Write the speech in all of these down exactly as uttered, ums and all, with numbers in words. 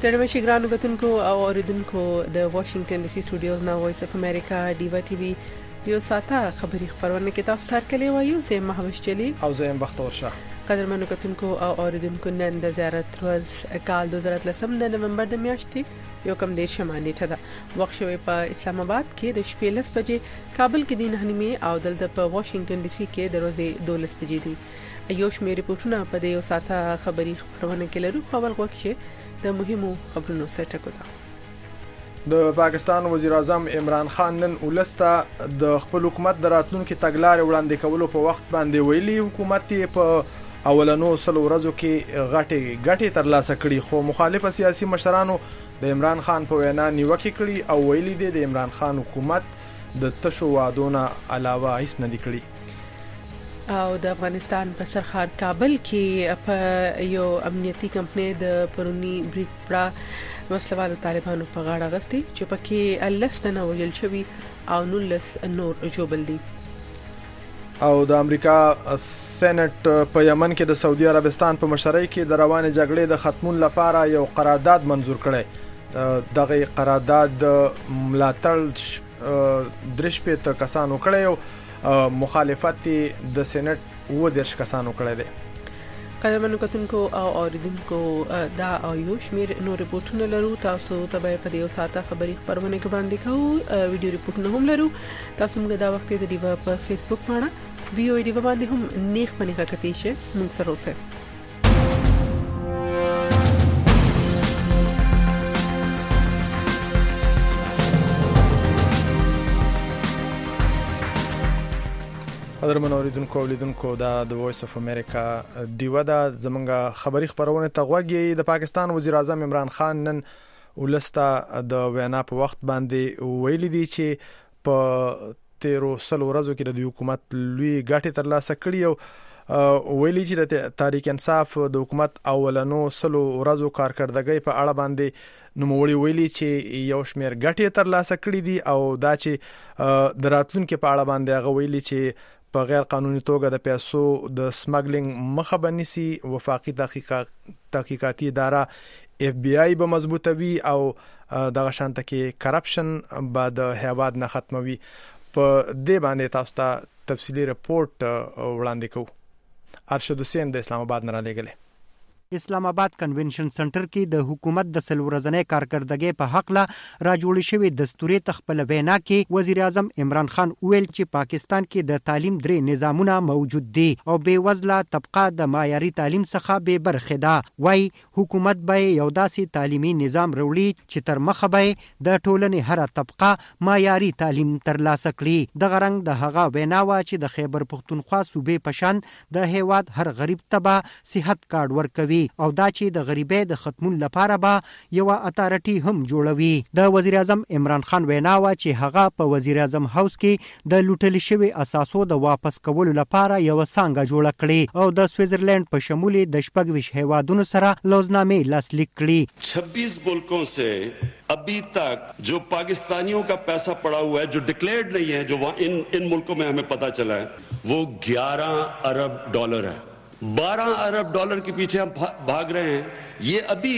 ستړي مشي ګرانو کتونکو او اوریدونکو د واشنگټن ډي سي سټوډیوز نو وایس اف امریکا ډیوا ټي وی یو ساته خبري خبرونه کې تاسو سره کلی وایو زه مهوش چلی او زه بختور شاه قدرمنو کتونکو او اوریدونکو نن د زیارت ورځ کال دوه زره لسم د نومبر د میاشتې یو کم ډیر شمانه ته ده وخت شوی په اسلام آباد کې د شپې لس بجې کابل کې د نه نیمه او دلته په واشنگټن ډي سي کې د ورځې دولس بجې دي ایو شمیر ریپورتونه په دې یو ساته خبري خبرونه کې لرو خو ول غوښه د مهمو خبرونو سره ټکوتا د پاکستان وزیر اعظم عمران خان نن ولسته د خپل حکومت د راتلونکو تګلارې وړاندې کولو په وخت باندې ویلي حکومت په اولنو سلو ورځو کې غټي غټي ترلاسه کړي خو مخالفه سیاسي مشرانو د عمران خان په وینا نیوکه کړي او ویلي دي د عمران خان حکومت د تشو وعدونه علاوه هیڅ نه کړي او د افغانستان په سرخار کابل کې په یو امنیتي کمپنۍ د پرونی بریک پړه وسلوالو طالبانو په غاړه غستې چې پکې لسنه وژل شوی او نولس نور جوبل دي او د امریکا سېنات په یمن کې د سعودي عربستان په مشرۍ کې د روانې جګړې د ختمون لپاره یو قرارداد منزور کړي دغه قرارداد ملاتړ درش په کسانو کړي مخالفت د سېنات و درش کسانو کړي دي قدرمنو کتونکو او اوریدونکو دا او یو شمیر نو ریپورتونه لرو تاسو ته به په دې ساته خبري خبرونه کې باندې کوو ویډیو ریپورتونه هم لرو تاسو موږ دا وخت د دیوا په فیسبوک باندې ویو دیوا باندې هم نیک پنیخه کتی شه موږ سره اوسه قدرمن اوریدونکو اولیدونکو دا د وایس اف امریکا دیوا دا زمونږه خبري خبرونه ته غوږی د پاکستان وزیر اعظم عمران خان نن ولسته د وینا په وخت باندې ویلي دي چې په تیرو سلو ورځو کې د حکومت لوی ګټه ترلاسه کړې او ویلي چې د تحریک انصاف د حکومت اولنو سلو ورځو کارکړدګۍ په اړه باندې نوموړي ویلي چې یو شمیر ګټه ترلاسه کړې دي او دا چې د راتلونکو په اړه باندې هغه ویلي چې په غیر قانوني توګه د پیسو د سمګلینګ مخه بنسي وفاقي تحقیقات تحقیقاتي اداره اف بی آی به مضبوطوي او دغه شانته کې کرپشن بعد هیواد نه ختموي په دې باندې تاسو ته تفصیلی رپورت وړاندې کوو ارشد حسین د اسلام آباد نه را لېږلی اسلام آباد کنونشن سنټر کې د حکومت د سلورزنې کارکړدګۍ په حق لا راجوړ شوی دستوري تخپل وینا کې وزیر اعظم عمران خان ویل چې پاکستان کې د تعلیم درې نظامونه موجود دي او بې وزله طبقه د معیاري تعلیم څخه به برخه ده وای حکومت به یو داسې تعلیمي نظام وروړي چې تر مخه به د ټولنې هر طبقه معیاري تعلیم ترلاسه کړي د غرنګ د هغه وینا وا چې د خیبر پختونخوا صوبې پشان د هیواد هر غریب تبا صحت کارت ورکوي او دا چې د غریبۍ د ختمون لپاره به یو اتارټي هم جوړوي د وزیر اعظم عمران خان وینا وا چې هغه په وزیر اعظم هاوس کې د لوټل شوی اساسو د واپس کولو لپاره یو څنګه جوړ کړي او د سویټزرلند په شمول د شپږ هیوادونو سره لوزنامې لاسلیک کړي छब्बीस मुल्कों से अभी तक जो पाकिस्तानियों का पैसा पड़ा हुआ है जो डिक्लेयर्ड नहीं है जो इन इन मुल्कों में हमें पता चला है वो ग्यारह अरब डॉलर है बारह अरब डॉलर के पीछे हम भाग रहे हैं ये अभी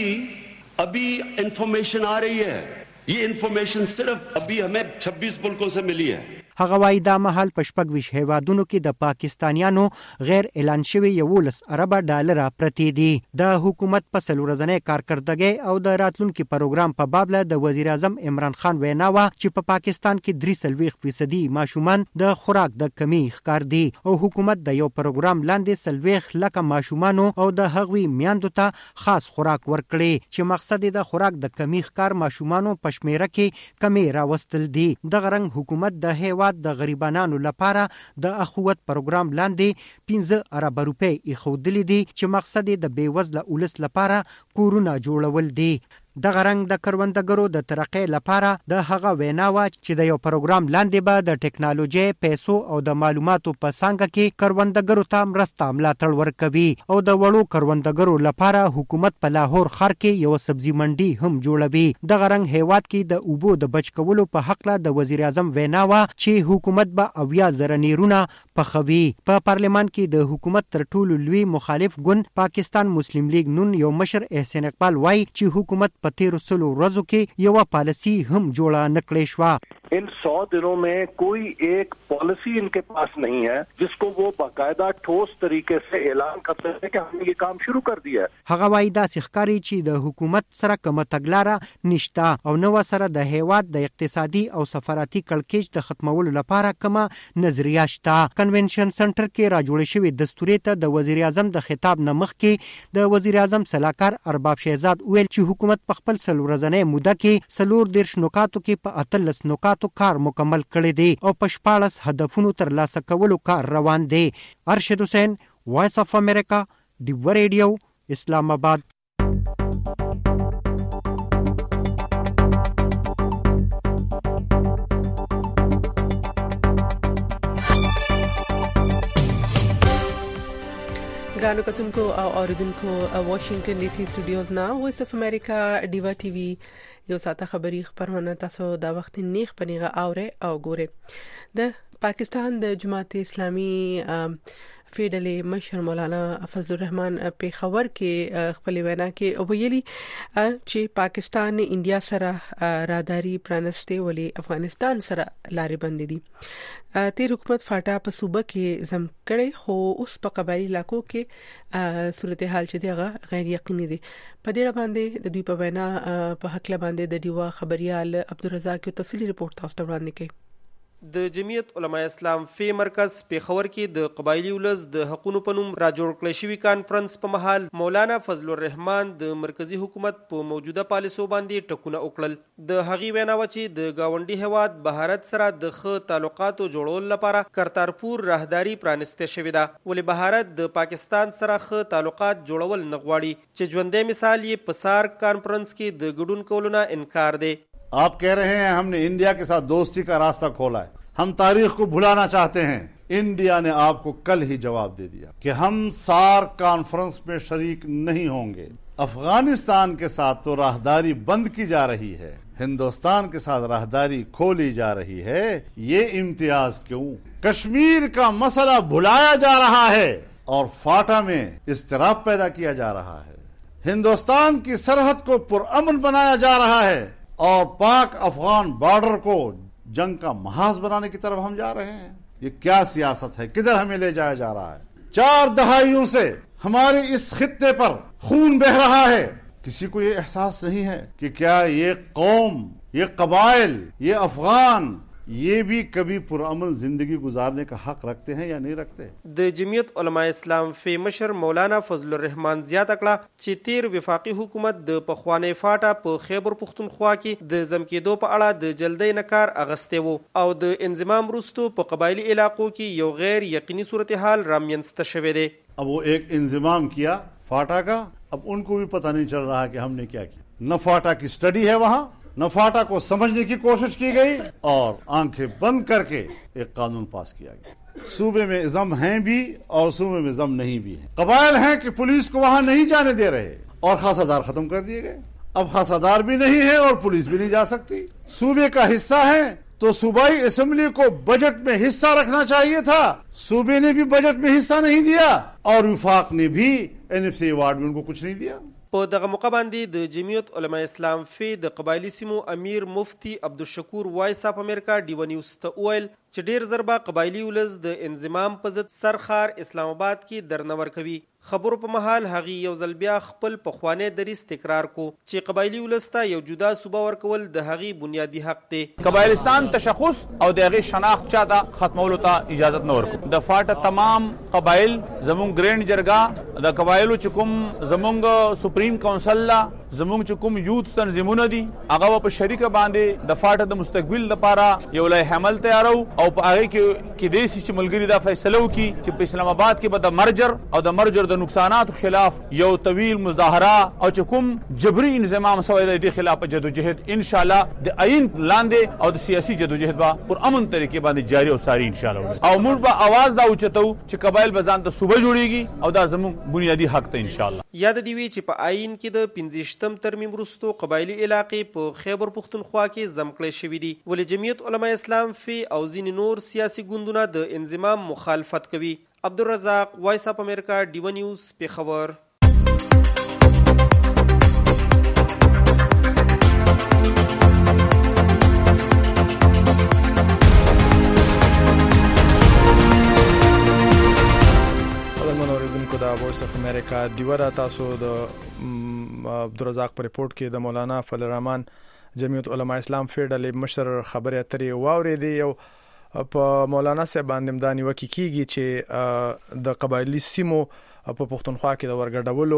अभी इंफॉर्मेशन आ रही है ये इंफॉर्मेशन सिर्फ अभी हमें छब्बीस मुल्कों से मिली है هغه وايي دا محل په شپږ هیوادونو کې د پاکستانیانو غیر اعلان شوی یولس ارب ډالر پرتی دي د حکومت په سلورزنې کارکړدګۍ او د راتلونکو پروګرام په باب له د وزیر اعظم عمران خان وینا وا چې په پاکستان کې درې سلويخ فیصدي ماشومان د خوراک د کمی ښکار دي او حکومت د یو پروګرام لاندې سلويخ لکه ماشومانو او د هغوی میاندو ته خاص خوراک ورکړي چې مقصد د خوراک د کمی ښکار ماشومانو پښمیره کې کمی راوستل دي د غرنګ حکومت د هیواد د غریبانو لپاره د اخوت پروګرام لاندې پنځه ارب روپۍ ایښودلې دي چې مقصد د بیوزله ولس لپاره کورونه جوړول دي د غرنګ د کروندګرو د ترقې لپاره د هغه وینا وا چې د یو پروګرام لاندې به د ټکنالوژي پیسو او د معلوماتو په څنګه کې کروندګرو ته مرسته ملاتړ ورکوي او د وړو کروندګرو لپاره حکومت په لاهور ښار کې یو سبزی منډي هم جوړوي د غرنګ هیواد کې د اوبو د بچ کولو په حق له د وزیر اعظم وینا وا چې حکومت به اویا زره نیرونه پخوي په پارلمان کې د حکومت تر ټولو لوی مخالف ګوند پاکستان مسلم لیگ نون یو مشر احسان اقبال وای چې حکومت په تیرو سلو ورځو کې یوه پالیسي هم جوړه نکړې شوه. इन सौ दिनों में कोई एक पॉलिसी इनके पास नहीं है जिसको वो बाकायदा ठोस तरीके से ऐलान कर सके कि हमने ये काम शुरू कर दिया है. هغه وایي داسې ښکاري چې د حکومت سره کومه تګلاره نشته او نو سره د هیواد د اقتصادي او سفارتي کړکېچ د ختمولو لپاره کومه نظریه شته. کنونشن سنټر کې راجوړې شوې دستوري ته د وزیر اعظم د خطاب نه مخکې د وزیر اعظم سلاکار ارباب شهزاد ویل چې حکومت په خپل څلور ورځنۍ موده کې څلور دېرش نکاتو کې په اتلس نکاتو کار مکمل کړی دی او په شپاړس هدفونو ترلاسه کولو کار روان دی. ارشد حسین، وایس اف امریکا، ډیو ریډیو، اسلام آباد. ګرانو کتونکو او اوریدونکو واشنگټن ډي سي سټوډیوز نه وایس اف امریکا ډیوا ټي وي یو ساته خبری خبرونه تاسو دا وخت نیخ پنیغه اوره او ګوره. د پاکستان د جماعت اسلامي فیډلې مشر مولانا فضل الرحمن په خبر کې خپل وینا کې ویلي چې پاکستان انډیا سره راداري پرانسته ولي افغانستان سره لارې بندې دي. تیر حکومت فاټا په صوبه کې زم کړي خو اوس په قبایلی علاقو کې صورتحال چې دغه غیر یقیني دي. په دې باندې د دوی په وینا په حق باندې د دیوا خبريال عبدالرزاق یو تفصیلی رپورت تاسو ته وړاندې کړي. د جمعیت علماء اسلام فی مرکز پیښور کې د قبایلی ولز د حقوقو په نوم را جوړ کړی شوی کانفرنس په محل مولانا فضل الرحمن د مرکزی حکومت په موجوده پالیسو باندې ټکونه وکړل. د هغې وینا و چې د گاونډي هیواد بهارت سره د ښه تعلقاتو جوړولو لپاره کرتارپور راهداري پرانسته شوې ده، ولې بهارت د پاکستان سره ښه تعلقات جوړول نه غواړي، چې ژوندی مثال یې په سارک کانفرنس کې د ګډون کولو نه انکار دی. आप कह रहे हैं हमने इंडिया के साथ दोस्ती का रास्ता खोला है, हम तारीख को भुलाना चाहते हैं. इंडिया ने आपको कल ही जवाब दे दिया कि हम सार्क कॉन्फ्रेंस में शरीक नहीं होंगे. अफगानिस्तान के साथ तो राहदारी बंद की जा रही है, हिंदुस्तान के साथ राहदारी खोली जा रही है. ये इम्तियाज क्यों? कश्मीर का मसला भुलाया जा रहा है और फाटा में इस्तिराब पैदा किया जा रहा है. हिंदुस्तान की सरहद को पुरअमन बनाया जा रहा है और पाक अफगान बॉर्डर को जंग का महाज बनाने की तरफ हम जा रहे हैं. ये क्या सियासत है? किधर हमें ले जाया जा रहा है? चार दहाइयों से हमारे इस खित्ते पर खून बह रहा है. किसी को ये एहसास नहीं है कि क्या ये कौम, ये कबाइल, ये अफगान ये भी कभी पुरअमन जिंदगी गुजारने का हक रखते हैं या नहीं रखते. د جمعیت علماء اسلام فی مشر مولانا فضل الرحمن زیاته کړه چې تیر وفاقي حکومت د پخوانی فاټا په خیبر پختونخوا کې د زم کېدو په اړه د جلدی نکار اغسته وو او د انضمام وروسته په قبایلی علاقو کې یو غیر یقیني صورتحال رامنځته شوی دی. अब वो एक इंजमाम किया फाटा का, अब उनको भी पता नहीं चल रहा कि हमने क्या किया. न फाटा की स्टडी है वहाँ, न फाटा को समझने की कोशिश की गई और आंखें बंद करके एक कानून पास किया गया. सूबे में जम हैं भी और सूबे में जम नहीं भी है. कबाइल हैं कि पुलिस को वहां नहीं जाने दे रहे और खासादार खत्म कर दिए गए. अब खासादार भी नहीं है और पुलिस भी नहीं जा सकती. सूबे का हिस्सा है तो सूबाई असेंबली को बजट में हिस्सा रखना चाहिए था. सूबे ने भी बजट में हिस्सा नहीं दिया और विफाक ने भी एनएफसी अवार्ड में उनको कुछ नहीं दिया. په دغه موقع باندې د جمعیت علماء اسلام فی د قبایلی سیمو امیر مفتی عبدالشکور وایس اف امریکا ډیو نیوز ته وویل چې ډیر ضربه قبایلی ولز د انضمام په ضد سرخار اسلام آباد کې درنور کوي. خبرو په محل هغه یو ځل بیا خپل پخوانی دریس تکرار کو چې قبایلی ولز ته یو جدا صوبه ورکول د هغه بنیادی حق دی. قبایلستان تشخص او د هغه شناخت چاته ختمولو ته اجازه نه ورکو. د فاټ تمام قبایل زمون ګرینډ جرګه د قبایلو چې کوم زمونږ سپریم کونسل لا زمونږ چې کوم یوث تنظیمونه دي هغه په شریکه باندې د فاټ د مستقبل لپاره یو لای حمل تیارو او په هغه کې کې د سې ملګری دا فیصله وکړي چې په اسلام آباد کې به د مرجر او د مرجر د نقصانات خلاف یو طویل مظاهره او چې کوم جبري انضمام شوی د دې خلاف جدوجہد ان شاء الله د عین لاندې او د سیاسي جدوجہد به پر امن طریقې باندې جاری او ساری ان شاء الله او موږ به आवाज دا اوچتو چې قبایل به ځان ته صوبه جوړیږي او دا زموږ بنیادی حق ته ان شاء الله. یاد دی وی چې په عین کې د پنځشتم ترمیم وروسته قبایلی علاقې په خیبر پختونخوا کې زم کړی شوی دي ولې جمعیت علماء اسلام فی او ځینې نور سیاسي ګوندونه د انضمام مخالفت کوي. عبدالرزاق وایس اف امریکا ډیو نیوز پیښور. اف امریکا دیوره تاسو د عبدالرزاق په ریپورت کې د مولانا فضل الرحمن جمعیت علماء اسلام فیډل مشر خبرې اترې واورېدې یو په مولانا صاحب باندې مداني وکی کیږي چې د قبایلی سیمو په پښتونخوا کې د ورګډولو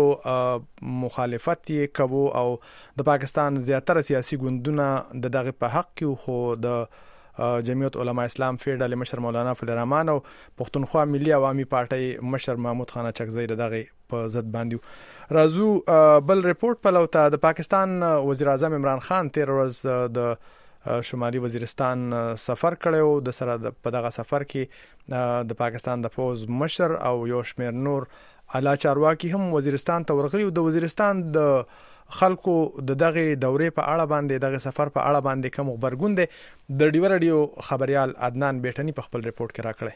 مخالفت یې کوو او د پاکستان زیاتره سیاسي ګوندونه د دغه په حق کې خو د جمعیت علماء اسلام فیډل مشر مولانا فضل الرحمن او پښتونخوا ملي عوامي پارټي مشر محمود خان چکزی دغه په ضد باندې راځو بل ریپورت په لوته د پاکستان وزیر اعظم عمران خان تیر ورځ د شمالي وزیرستان سفر کړو د سره په دغه سفر کې د پاکستان د فوز مشر او یو شمېر نور اعلی چارواکي هم وزیرستان ته ورغلي او د وزیرستان د خلکو د دغه دورې په اړه باندې دغه سفر په اړه باندې کوم خبرګون دي د ډیو رادیو خبريال عدنان بیٹنی په خپل ریپورت کې راکړی.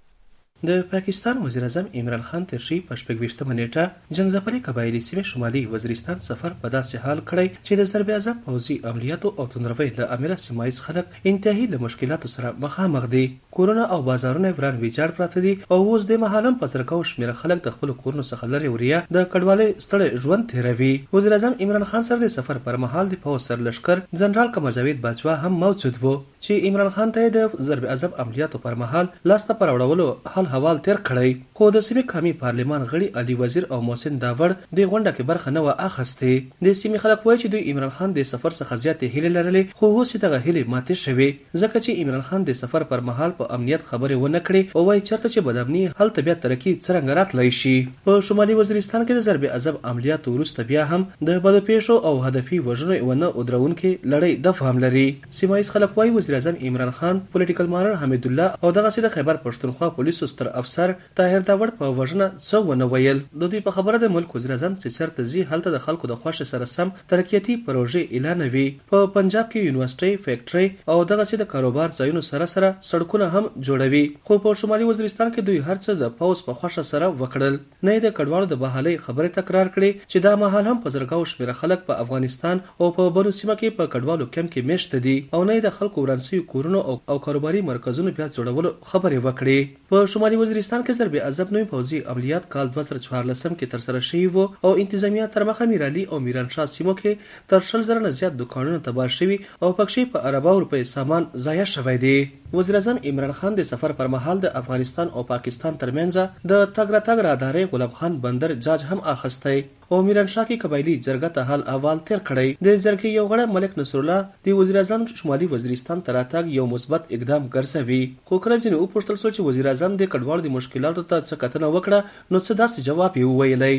د پاکستان وزیر اعظم عمران خان تر شي په شپږویشتمه نیټه جنگځپلې قبایلی سیمې شمالي وزیرستان سفر په داسې حال کړی چې د ضرب اعظم پوځي عملیاتو او توندروي له امله سیمایي خلک انتهایی له مشکلاتو سره مخامخ دي. کورونه او بازارونه وران ویجاړ پراته دي او اوس د مهالم په سرکاو شمېر خلک د خپل کورونو څخه لري وریا د کډوالۍ ستړي ژوند تیروي. وزیر اعظم عمران خان سره د سفر پر مهال د پوځ سر لشکر جنرال قمر جاوید باجوا هم موجود وو چې عمران خان ته د ضرب اعظم عملیاتو پر مهال لاسته پر وړولو حل حوال تیر کړی. خو د سیمې قومي پارلمان غړي علي وزیر او محسن داوړ د غونډه کې برخه نه و اخیستې. د سیمې خلک وایي چې دوی عمران خان د سفر څخه زیاتې هیلې لرلې خو اوس دغه هیلې ماتې شوې ځکه چې عمران خان د سفر پر مهال په امنیت خبرې ونه کړې او وایي چرته چې بدامني هلته بیا ترقي څرنګه راتلی شي. په شمالي وزیرستان کې د ضرب اعظم عملیاتو وروسته بیا هم د بدپېښو او هدفي وژنو ونه ودرونکې لړۍ دفعه هم لري. سیمایي خلک وایي وزیر اعظم عمران خان پولیټیکل مانر حمید الله او دغه سید خیبر پښتونخوا پولیسو ستر افسر طاهر داوړ په وژنه څو ونه ویل. د دوی په خبره د ملک وزیر اعظم چې چرته زی هلته د خلکو د خوښ سره سم ترقیاتي پروژې اعلانوي. په پنجاب کې یونیورسيټي فیکټري او دغه سید کاروبار ځایونو سره سره سړکونه هم جوړوي. خو په شمالي وزیرستان کې دوی هرڅه د پاوس په خوښ سره وکړل. نه د کډوالو د بحالۍ خبره تکرار کړي چې دا مهال هم په زرګاو شمېر خلک په افغانستان او په بنو سیمه کې په کډوالو کم کې میشته دي او نه د خلکو ورانسي کورونو او کاروباري مرکزونو بیا جوړولو خبرې وکړي. په شمالي وزیرستان کې ضرب اعظم نوې پوځي عملیات کال دوه زره څوارلسم کې ترسره شوي وو او انتظامیه تر مخه میرالي او میرانشاه سیمو کې تر شل زره نه زیات دکانونه تباه شوي او پکښې په ارباو روپۍ سامان ضایع شوی دی. وزیر اعظم عمران خان د سفر پر مهال د افغانستان او پاکستان ترمنځ د تګ راتګ رادارې غلام خان بندر جاج هم اخیستی او میرانشاه کې قبایلی جرګه ته حل احوال تیر کړی. د جرګې یو غړی ملک نصر الله د وزیر اعظم شمالي وزیرستان ته راتګ یو مثبت اقدام ګرځوي. خو کله چې وپوښتل شو چې وزیر اعظم د کډوالو د مشکلاتو ته څه کتنه وکړه نو څه داسې جواب یې وویلی.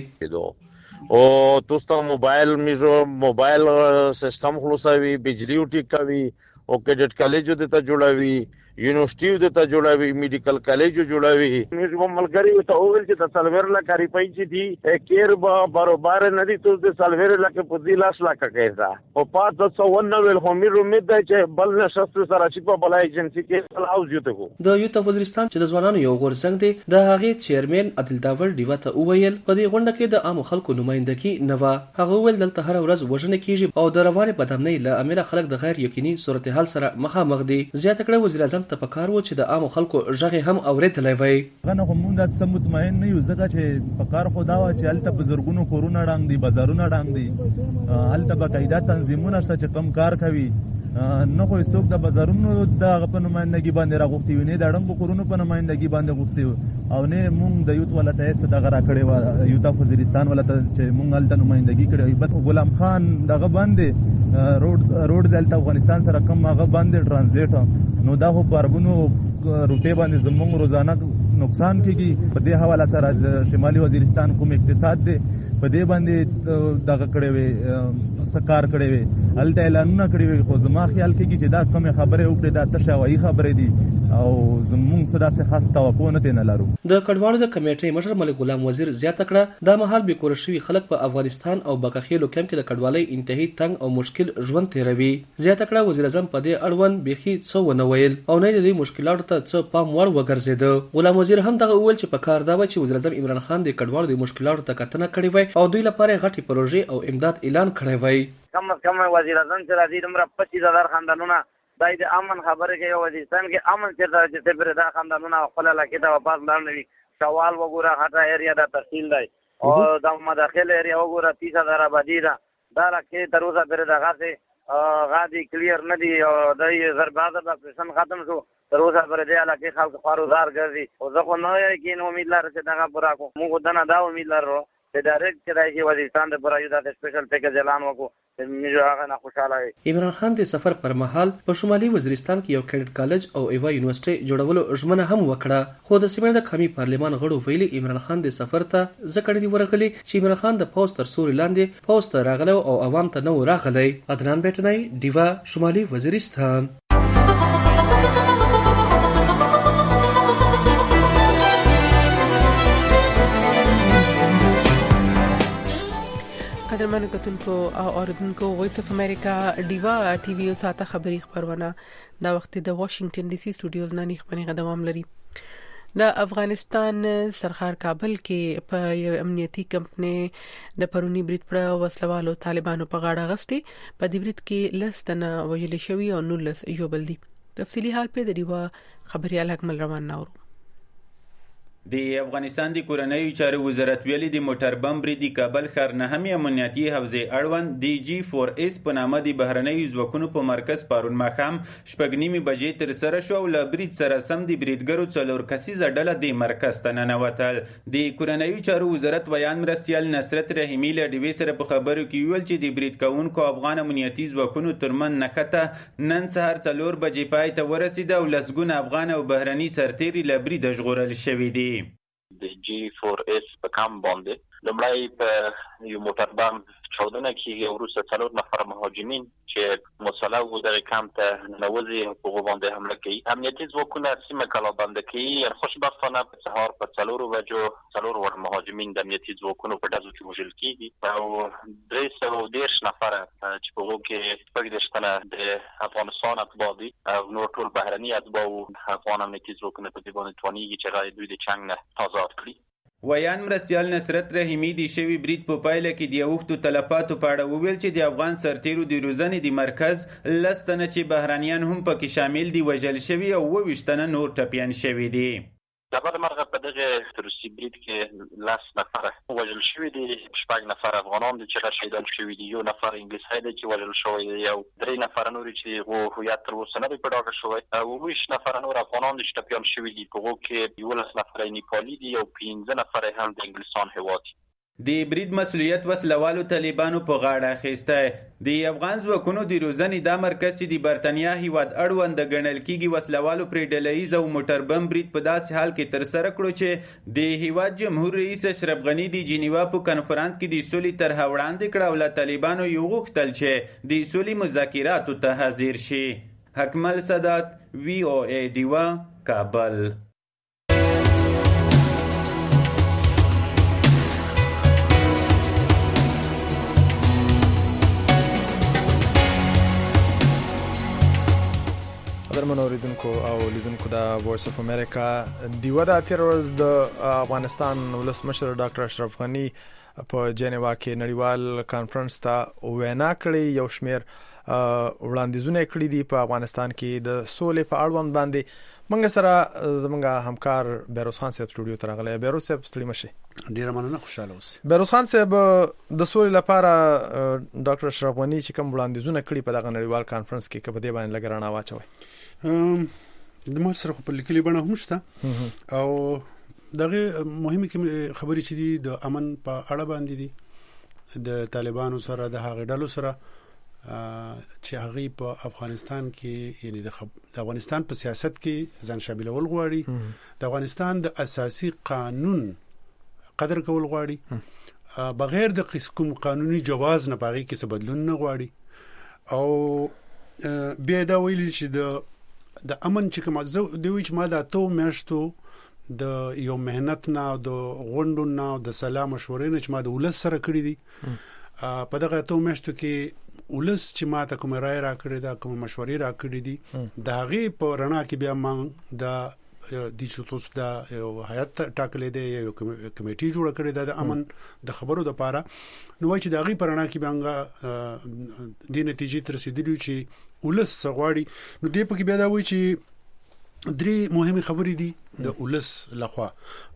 او توستا موبایل میزو موبایل سیستم خلاصوي بجلی ټیک کوي او کډټ کالج د ته جوړوي یونیورسيټي د ته جوړوي میډیکل کالج جوړوي. موږ ملګری ته اول چې د سلویر لا کاری پي چې دي کیر به برابر نه دي تو د سلویر لا کې په دې لاس لا کېږي او پات د څو نو ول هم امید ده چې بل نشست سره چې په بل ایجنسی کې الاوز یوته کو. د یوت وزیرستان چې د ځوانانو یو غورځنګ دی د هغه چیرمن عادل داوړ دیوا ته وویل په دې غونډه کې د عام خلکو نمائندګي نه و. هغه ول دلته هر ورځ وژنه کیږي او د روانه بدامنۍ له امله خلک د غیر یقیني صورتحال سره مخامخ دي. زیاته کړه وزیر اعظم ته پکار و چې د عام خلکو ژغه هم اوریدلای وای. غنه کوم د سم مطمئن نه یو ځکه چې پکار خدا وا چې الته بزرګونو کورونه ډنګ دي بازارونه ډنګ دي الته بقاعده تنظیمونه شته چې کم کار کوي نه خو څوک د بازارونو د په نمائندګي باندې راغوښتي وي نه د ډنګو کورونو په نمائندګي باندې غوښتي او نه مونږ د یوت ولته څه دغه را کړی و یوت وزیرستان ولته چې مونږ الته نمائندګي کړی بس غلام خان دغه باندې روډ روډ دلته افغانستان سره کم هغه باندې ترانزیټ نو دا خو پربونو روټي باندې زموږ روزانه نقصان کیږي. په دې حواله سره شمالي وزیرستان کوم اقتصاد دی په دې باندې دغه کړی وي سکار کړی وي الته اعلانونه کړی وي خو زما خیال کېږي چې دا کومه خبره وکړي دا تشوایي خبره دي او زموږ څه داسې خاص توقع نه لرو. د کډوالو د کمیټې مشر ملک غلام وزیر زیاته کړه دا مهال به کور شوي خلک په افغانستان او بکخیلو کم کې د کډوالۍ انتهایی تنگ او مشکل ژوند تیروي. زیاته کړه وزیر اعظم په دې اړوند بيخي څو ونه ویل او نه د مشکلاتو ته څه پام وړ وګرځید. غلام وزیر هم دغه ویل چې په کار دا و چې وزیر اعظم عمران خان د کډوالو د مشکلاتو ته کتنه کړې وای او دوی لپاره غټي پروژې او امداد اعلان کړی وای. کم از کم وزیر اعظم چې راځي دمر پچیس هزار خاندانونه دای د امن خبره کوي وزیرستان کې امن چیرته چې پر دا خاندانونه خپل علاقې ته واپس لاړ شوال وګوره هغه ایریا د تحصیل دی او د مداخله لري او ګوره تیس هزار آبادي ده دا راکې تر اوسه پرې دغه څه غادي کلیر نه دي او د ضربازه د پرسن ختم شو تر اوسه پرې دی علاقې خلک خواروزار ګرځي او زه خو نه یقین امید لرم چې دغه پوره کو موږ دنه دا امید لرو چې ډایرکټ چې دای چې وزیرستان د پوره یو د سپیشل پیکیج اعلان وکړو عمران خان د سفر پر مهال په شمالي وزیرستان کې یو کیډټ کالج او ایوا یونیورسيټي جوړولو ژمنه هم وکړه خو د سیمې د قومي پارلمان غړو ویلي عمران خان د سفر ته ځکه دی ورغلي چې عمران خان د پوسټ تر سوري لاندې پوسټ راغلو او عوام ته نو راغلي عدنان بیٹنای دیوا شمالي وزیرستان. قدرمن کتونکو او اوریدونکو وایس اف امریکا دیوا ټي وي او ساته خبري خبرونه دا وخت د واشنگټن ډي سي سټوډیوز نه خبري دوام لري. د افغانستان سرخار کابل کې په امنیتي کمپنۍ د پرونی بریټ پر وسلوالو طالبانو په غاړه غستې په دې بریټ کې لستنه وجل شوی او نولس یوبل دي. تفصيلي حال په دیوا خبري الګمل روان ناورو. د افغانستان د کورنۍ چارو وزارت ویلي د موټر بم بریډ د کابل ښار نه هم امنیتي حوزې اړوند دی جی فور اس په نامه د بهرنۍ ځواکونو په مرکز پرون ماښام شپږ نیمې بجې تر سره شو او له بریډ سره سم د بریډګرو څلور کسیزه ډله د مرکز ته ننوتل. د کورنۍ چارو وزارت ویان مرستیال نصرت رحیمي له ډیوې سره په خبرو کې ویل چې د بریډ کوونکو افغان امنیتي ځواکونو ترمن نښته نن سهار څلور بجې پای ته ورسېده او لسګونه افغان او بهرني سرتیري له بریډ ژغورل شوي دي. د جی فور اس په کام باندې لومړی په یو موټر بم چاودنه کې وروسته څلور نفر مهاجمین چې مسلح وو د کام ته ننوځي په هغه باندې حمله کوي. امنیتي ځواکونه سیمه کلابند کوي. خوشبختانه په سهار په څلور بجو څلور ور مهاجمین د امنیتي ځواکونو په ډزو کې وژل کیږي او درې سوه دېرش نفر چې په هغه کې شپږ دېرش تنه د افغانستان اتباع دي او نور ټول بهرني اتباع افغان امنیتي ځواکونه په دې باندې توانیږي چې غواړي دوی د چنګ نه آزاد کړي. ویان مرستیال نصرت رحیمي د شوی بریټ په پایله کې د وختو تلفاتو په اړه وویل چې د افغان سرتیرو د روزنې د مرکز لستنه چې بهرانيان هم پکې شامل دي وژل شوي او وویشتنه نور ټپیان شوي دي. د بعد مرغه په دغه روسي بریټ کې لاس نفر وژل شوی دي، شپږ نفر افغانان دي چې شهیدان شوي دي، یو نفر انګلیسي دی چې وژل شوی دی، او درې نفر نور چې غو هویت تر اوسه نه دی په ډاګه شوی، او ویش نفر نور افغانان دي چې ټپیان شوي دي. په هغو کې یولس نفر نیپالي دي او پنځه نفر هم د انګلستان هیواد دي. د برید مسؤلیت وسلوالو طالبانو په غاړه اخیسته. د افغان ځواکونو د روزنې دا مرکز چې د برتانیا هیواد اړوند ګڼل کیږي وسلوالو پر ډلهییز او موټر بم برید په داسې حال کې ترسره کړو چې د هیواد جمهور رئیس اشرف غني د جنیوا په کنفرانس کې د سولې طرحه وړاندې کړه او له طالبانو یې وغوښتل چې د سولې مذاکراتو ته حاضر شي. حکمل سادات، وی او ای ډیوا، کابل. قدرمن اوریدونکو او لیدونکو د وایس اف امریکا دیوه د تیر ورځ د افغانستان ولسمشر ډاکټر اشرف غني په جنیوا کې نړیوال کانفرنس ته وینا کړې. یو شمېر وړاندیزونه کړي دي په افغانستان کې د سولې په اړوند باندې. موږ سره زموږ همکار بیروز خان صاحب سټوډیو ته راغلی. بیروز صاحب ستړي مشي. ډیره مننه، خوشاله اوسئ. بیروز خان صاحب د سولې لپاره ډاکټر اشرف غني چې کوم وړاندیزونه کړي په دغه نړیوال کانفرنس کې کبه دی باندې لګ رڼا واچوي. د مر سره په لیکلي بڼه هم شته او دغه مهمه خبرې چې دي د امن په اړه باندې دي د طالبانو سره د هغه ډلو سره چې هغه په افغانستان کې یعنی د افغانستان په سیاست کې ځان شاملول غواړي، د افغانستان د اساسي قانون قدر کول غواړي، بغیر د کوم قانوني جواز نه باغی کې څه بدلون نه غواړي. او بیا دا ویل چې د د امن چې کوم زه د ویچ ما د تو میاشتو د یو مهنت نه د غونډو نه د سلام مشورې نه چې ما د ولس سره کړی دي. په دغه تو میاشتو کې ولس چې ما ته کوم رائے را کړی دا کوم مشورې را کړی دي د هغه په رڼا کې بیا ما د د چوتوس دا یو هیئت ټاکلې دی، یو کمیټي جوړ کړی دی د امن د خبرو د پاره. نو وایي چې د هغه په رڼا کې بیا د نتیجې تر رسیدلی چې ولس غواړي. نو دې په کې بیا دا وایي چې درې مهمه خبرې دي د ولس لخوا.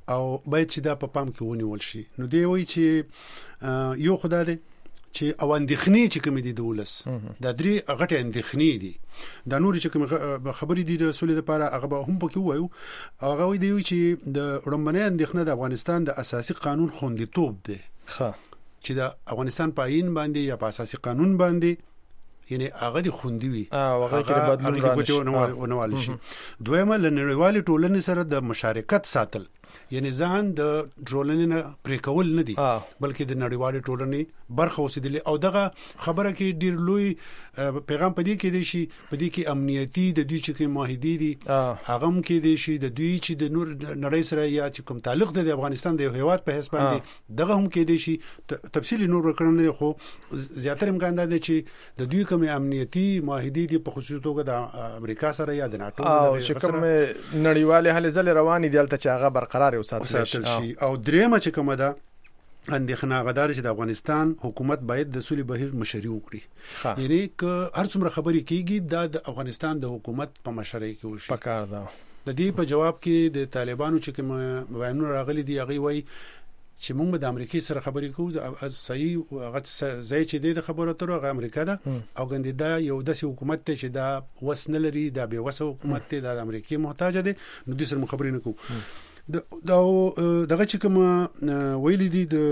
او باید چې دا په پام کې ونیول شي. نو دی وایي چې یو خدای دی چې او اندېخنې چې کوم دي د ولس دا درې غټه اندېخنې دي. دا نور چې کوم خبرې دي د سولې لپاره هغه به هم پکې وایو. هغه وایي دی چې د وړاندې اندېخنه د افغانستان د اساسي قانون خوندیتوب دی. ښه چې د افغانستان په آئین باندې یا په اساسي قانون باندې یعنی هغه د خوندي وي هغه کې بدلون رانه شي. دویمه لنړیوالې ټولنې سره د مشارکت ساتل، یعنی ځان د ټولنې نه پرې کول نه دي بلکې د نړیوالې ټولنې برخه اوسېدل. او دغه خبره کې ډیر لوی پیغام پدې کې دی شي پدې کې امنیتي د دوی چې کوم معاهدې دي هغه هم کې دی شي د دوی چې د نور نړۍ سره یا چې کوم تعلق د افغانستان د هیواد په حساب باندې دغه هم کې دی شي. تفصیلی نور ورکړنه خو زیاتره امکان دی چې د دوی کوم امنیتي معاهدې دي په خصوصي توګه د امریکا سره یا د ناتو او چې کوم نړیوالې هلې ځلې روانې دي هلته چې هغه برقرار وساتل شي. او درېمه چې کومه ده اندېښنه غدار چې د افغانستان حکومت باید د سولې بهیر مشري وکړي. یعنی که هر څومره خبرې کیږي دا د افغانستان د حکومت په مشرۍ کې وشي. پکار ده. د دې په جواب کې د طالبانو چې کوم بیانونه راغلي دي هغه وایي چې موږ د امریکای سره خبرې کوو از صحیح هغه ځای چې د خبرو اترو هغه امریکا ده او ګندې دا یو داسې حکومت ته چې دا وس نه لري دا به وسه حکومت ته د امریکای محتاج دي نو د سره خبرې نه کوو. دا دغه چې کوم ویلي دي د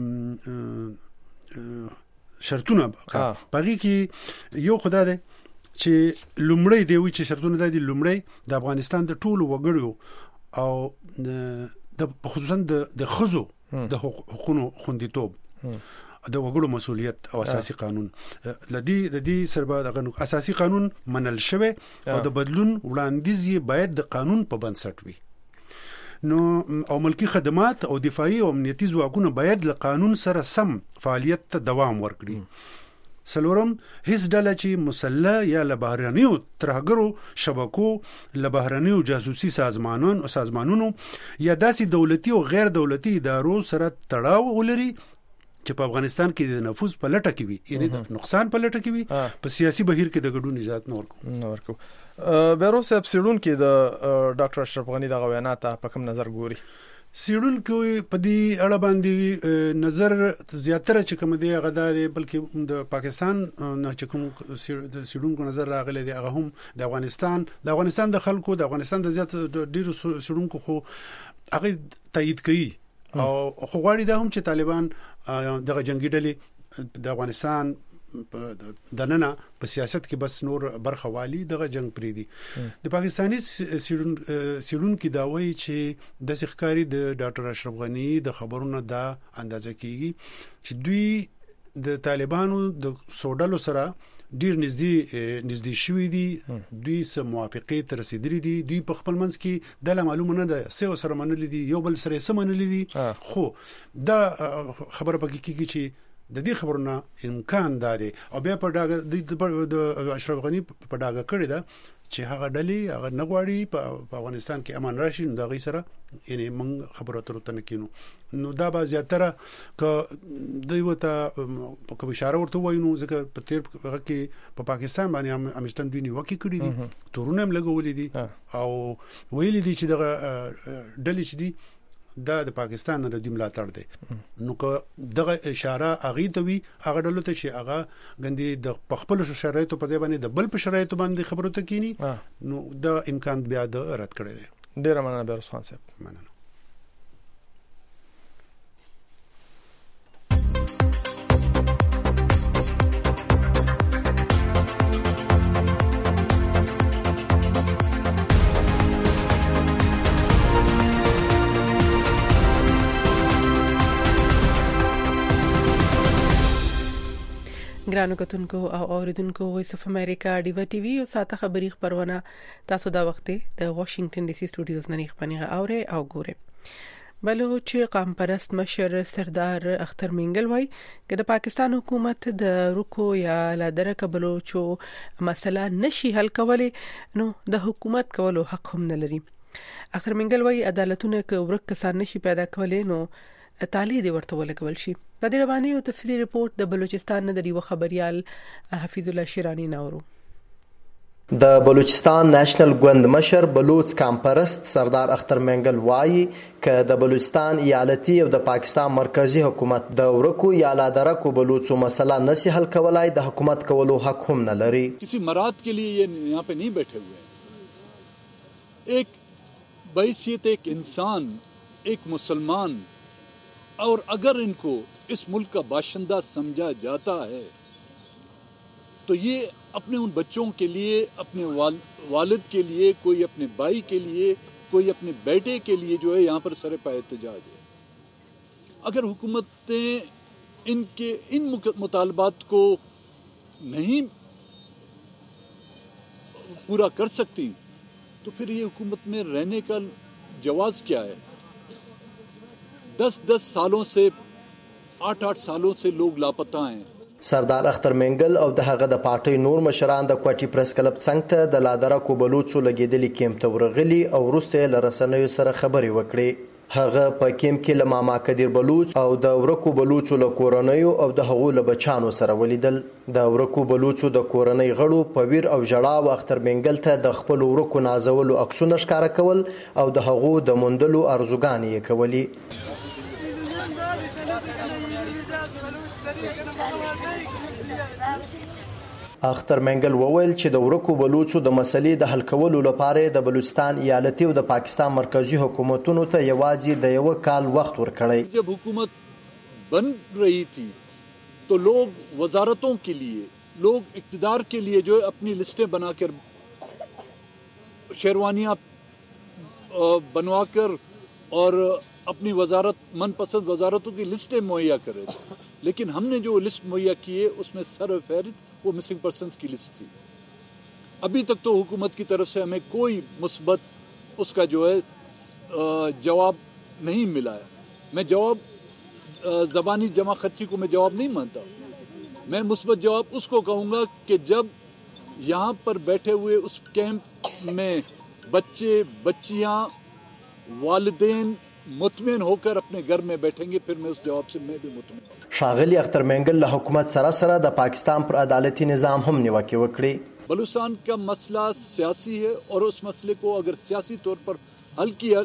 شرطونه پغې کې یو خدای دی چې لومړی دی وی چې شرطونه دي لومړی د افغانستان د ټولو وګړو او د خصوصا د خزو د حقوقو خوندیتوب د وګړو مسؤلیت او اساسي قانون لدی د دې سربا د اساسي قانون منل شوی او د بدلون وړاندیز باید د قانون په بنسټ وي. نو او ملکی خدمات او دفاعي او امنیتي ځواکونه باید له قانون سره سم فعالیت ته دوام ورکړي. سلورم هیڅ ډله چې مسلح یا له بهرنیو ترهګرو شبکو له بهرنیو جاسوسي سازمانونو او سازمانونو یا داسې دولتي او غیر دولتي ادارو سره تړاو ولري چې په افغانستان کې د نفوذ په لټه کې وي یعنی د نقصان په لټه کې وي په سیاسي بهیر کې د ګډون اجازه نه ورکو نه ورکو. بیرو صاحب سیړون کې د ډاکټر اشرف غنی د غوینات په کوم نظر ګوري؟ سیړون کې په دې اړه باندې نظر زیاتره چې کوم دی هغه دی بلکې د پاکستان نه چې کوم د سیړون کو نظر راغلی دی هغه هم د افغانستان د افغانستان د خلکو د افغانستان د زیات ډیرو سیړون کو خو هغه تایید کوي او خو غواړي دا هم چې طالبان دغه جنگي ډلې د افغانستان د نننه په سیاست کې بس نور برخه والی دغه جنگ پری دي. د پاکستانی سیړون سیړون کې دا وایي چې د ښکاری د ډاکټر اشرف غنی د خبرونو دا اندازه کیږي چې دوی د طالبانو د سوډلو سره ډیر نږدې نږدې شوي دي. دوی سم موافقه تر رسیدلي دي. دوی په خپل منځ کې د معلومه نه ده سه سره منلي دي یو بل سره سم منلي دي. خو دا خبره پکې کیږي چې د دې خبرونه امکان دی او بیا په ډاګه د اشرف غنی په ډاګه کړی دا چې هغه ډلې هغه نغواړي په افغانستان کې امن راشي نو دا غي سره یعنی موږ خبرو اترو ته نکینو. نو دا به زیاتره ک دوی وته په اشاره ورته وایو ځکه په تیر هغه کې په پاکستان باندې امشتن دوی نیوکه کړې دي تورونه هم لګولې دي او ویلي دي چې دغه ډلې چې دي دا د پاکستان نه د ملاتړ دی. نو که دغه اشاره اغه ته وی هغه ډلو ته چې هغه غندي د خپل شرایطو په ځای باندې د بل په شرایطو باندې خبرو ته کینی نو د امکان بیا د رد کړی دی. ډیر مننه بیروس خان صاحب. مننه. ګرانو کتونکو او اوریدونکو وایس اف امریکا ډیوا ټي وی او ساته خبري خبرونه تاسو دا وخت د واشنگټن ډي سي سټوډیوز نه خبرونه اوري او ګوره. بلوچ قام پرست مشر سردار اختر منګل وای چې د پاکستان حکومت د رکو یا لادره بلوچو مسله نشي حل کولای نو د حکومت کولو حق هم نه لري. اختر منګل وای عدالتونه کې ورک کسان نشي پیدا کولای نو تعالی دې ورته ولګول شي. د دې باندې یو تفصیلی ریپورت د بلوچستان نه د یو خبريال حفیظ الله شیرانی ناورو. د بلوچستان نېشنل ګوند مشر بلوچ کامپرست سردار اختر منګل وایي ک د بلوچستان ایالتي او د پاکستان مرکزی حکومت د ورکو یا لادرکو بلوچو مسله نسی حل کولای د حکومت کولو حق هم نه لري. کسی مراد کے لیے یہ یہاں پہ نہیں بیٹھے ہوئے ہیں. ایک بحیثیت ایک انسان ایک مسلمان اور اگر ان کو اس ملک کا باشندہ سمجھا جاتا ہے تو یہ اپنے ان بچوں کے لیے اپنے والد کے لیے کوئی اپنے بھائی کے لیے کوئی اپنے بیٹے کے لیے جو ہے یہاں پر سرپا احتجاج ہے. اگر حکومتیں ان کے ان مطالبات کو نہیں پورا کر سکتی تو پھر یہ حکومت میں رہنے کا جواز کیا ہے؟ دس دس سالوں سے آٹھ آٹھ سالوں سے لوگ لاپتہ ہیں. سردار اختر منګل او د هغه د پارټي نور مشران د کوټي پریس کلب څنګ ته د لادرکو بلوچو لګیدلي کیمپ ته ورغلي او وروسته له رسنیو سره خبرې وکړې. هغه په کیمپ کې له ماما کدیر بلوچ او د ورکو بلوچو له کورنیو او د هغو له بچانو سره ولیدل. د ورکو بلوچو د کورنۍ غړو په ویر او ژړا او اختر منګل ته د خپل ورکو نازولو عکسونه ښکاره کول او د هغو د موندلو ارزوګانې یې کولې. اختر منګل وویل چې د ورکو بلوچو د مسلې د حل کولو لپاره د بلوچستان ایالتي او د پاکستان مرکزی حکومتونو ته یوازې د یو کال وخت ورکړی. جب حکومت بن رہی تھی تو لوگ وزارتوں کے لیے لوگ اقتدار کے لیے جو ہے اپنی لسٹیں بنا کر شیروانیاں بنوا کر اور اپنی وزارت من پسند وزارتوں کی لسٹیں مہیا کر رہے تھے. لیکن ہم نے جو لسٹ مہیا کی ہے اس میں سر فہرست وہ مسنگ پرسنز کی لسٹ تھی. ابھی تک تو حکومت کی طرف سے ہمیں کوئی مثبت اس کا جو ہے جواب نہیں ملا ہے. میں جواب زبانی جمع خرچی کو میں جواب نہیں مانتا. میں مثبت جواب اس کو کہوں گا کہ جب یہاں پر بیٹھے ہوئے اس کیمپ میں بچے بچیاں والدین مطمئن ہو کر اپنے گھر میں بیٹھیں گے پھر میں اس جواب سے میں بھی مطمئن ہوں. ښاغلي اختر منګل له حکومت سره سره د پاکستان پر عدالتي نظام هم نیوکه وکړي. بلوچستان کا مسئلہ سیاسی ہے اور اس مسئلے کو اگر سیاسی طور پر حل کیا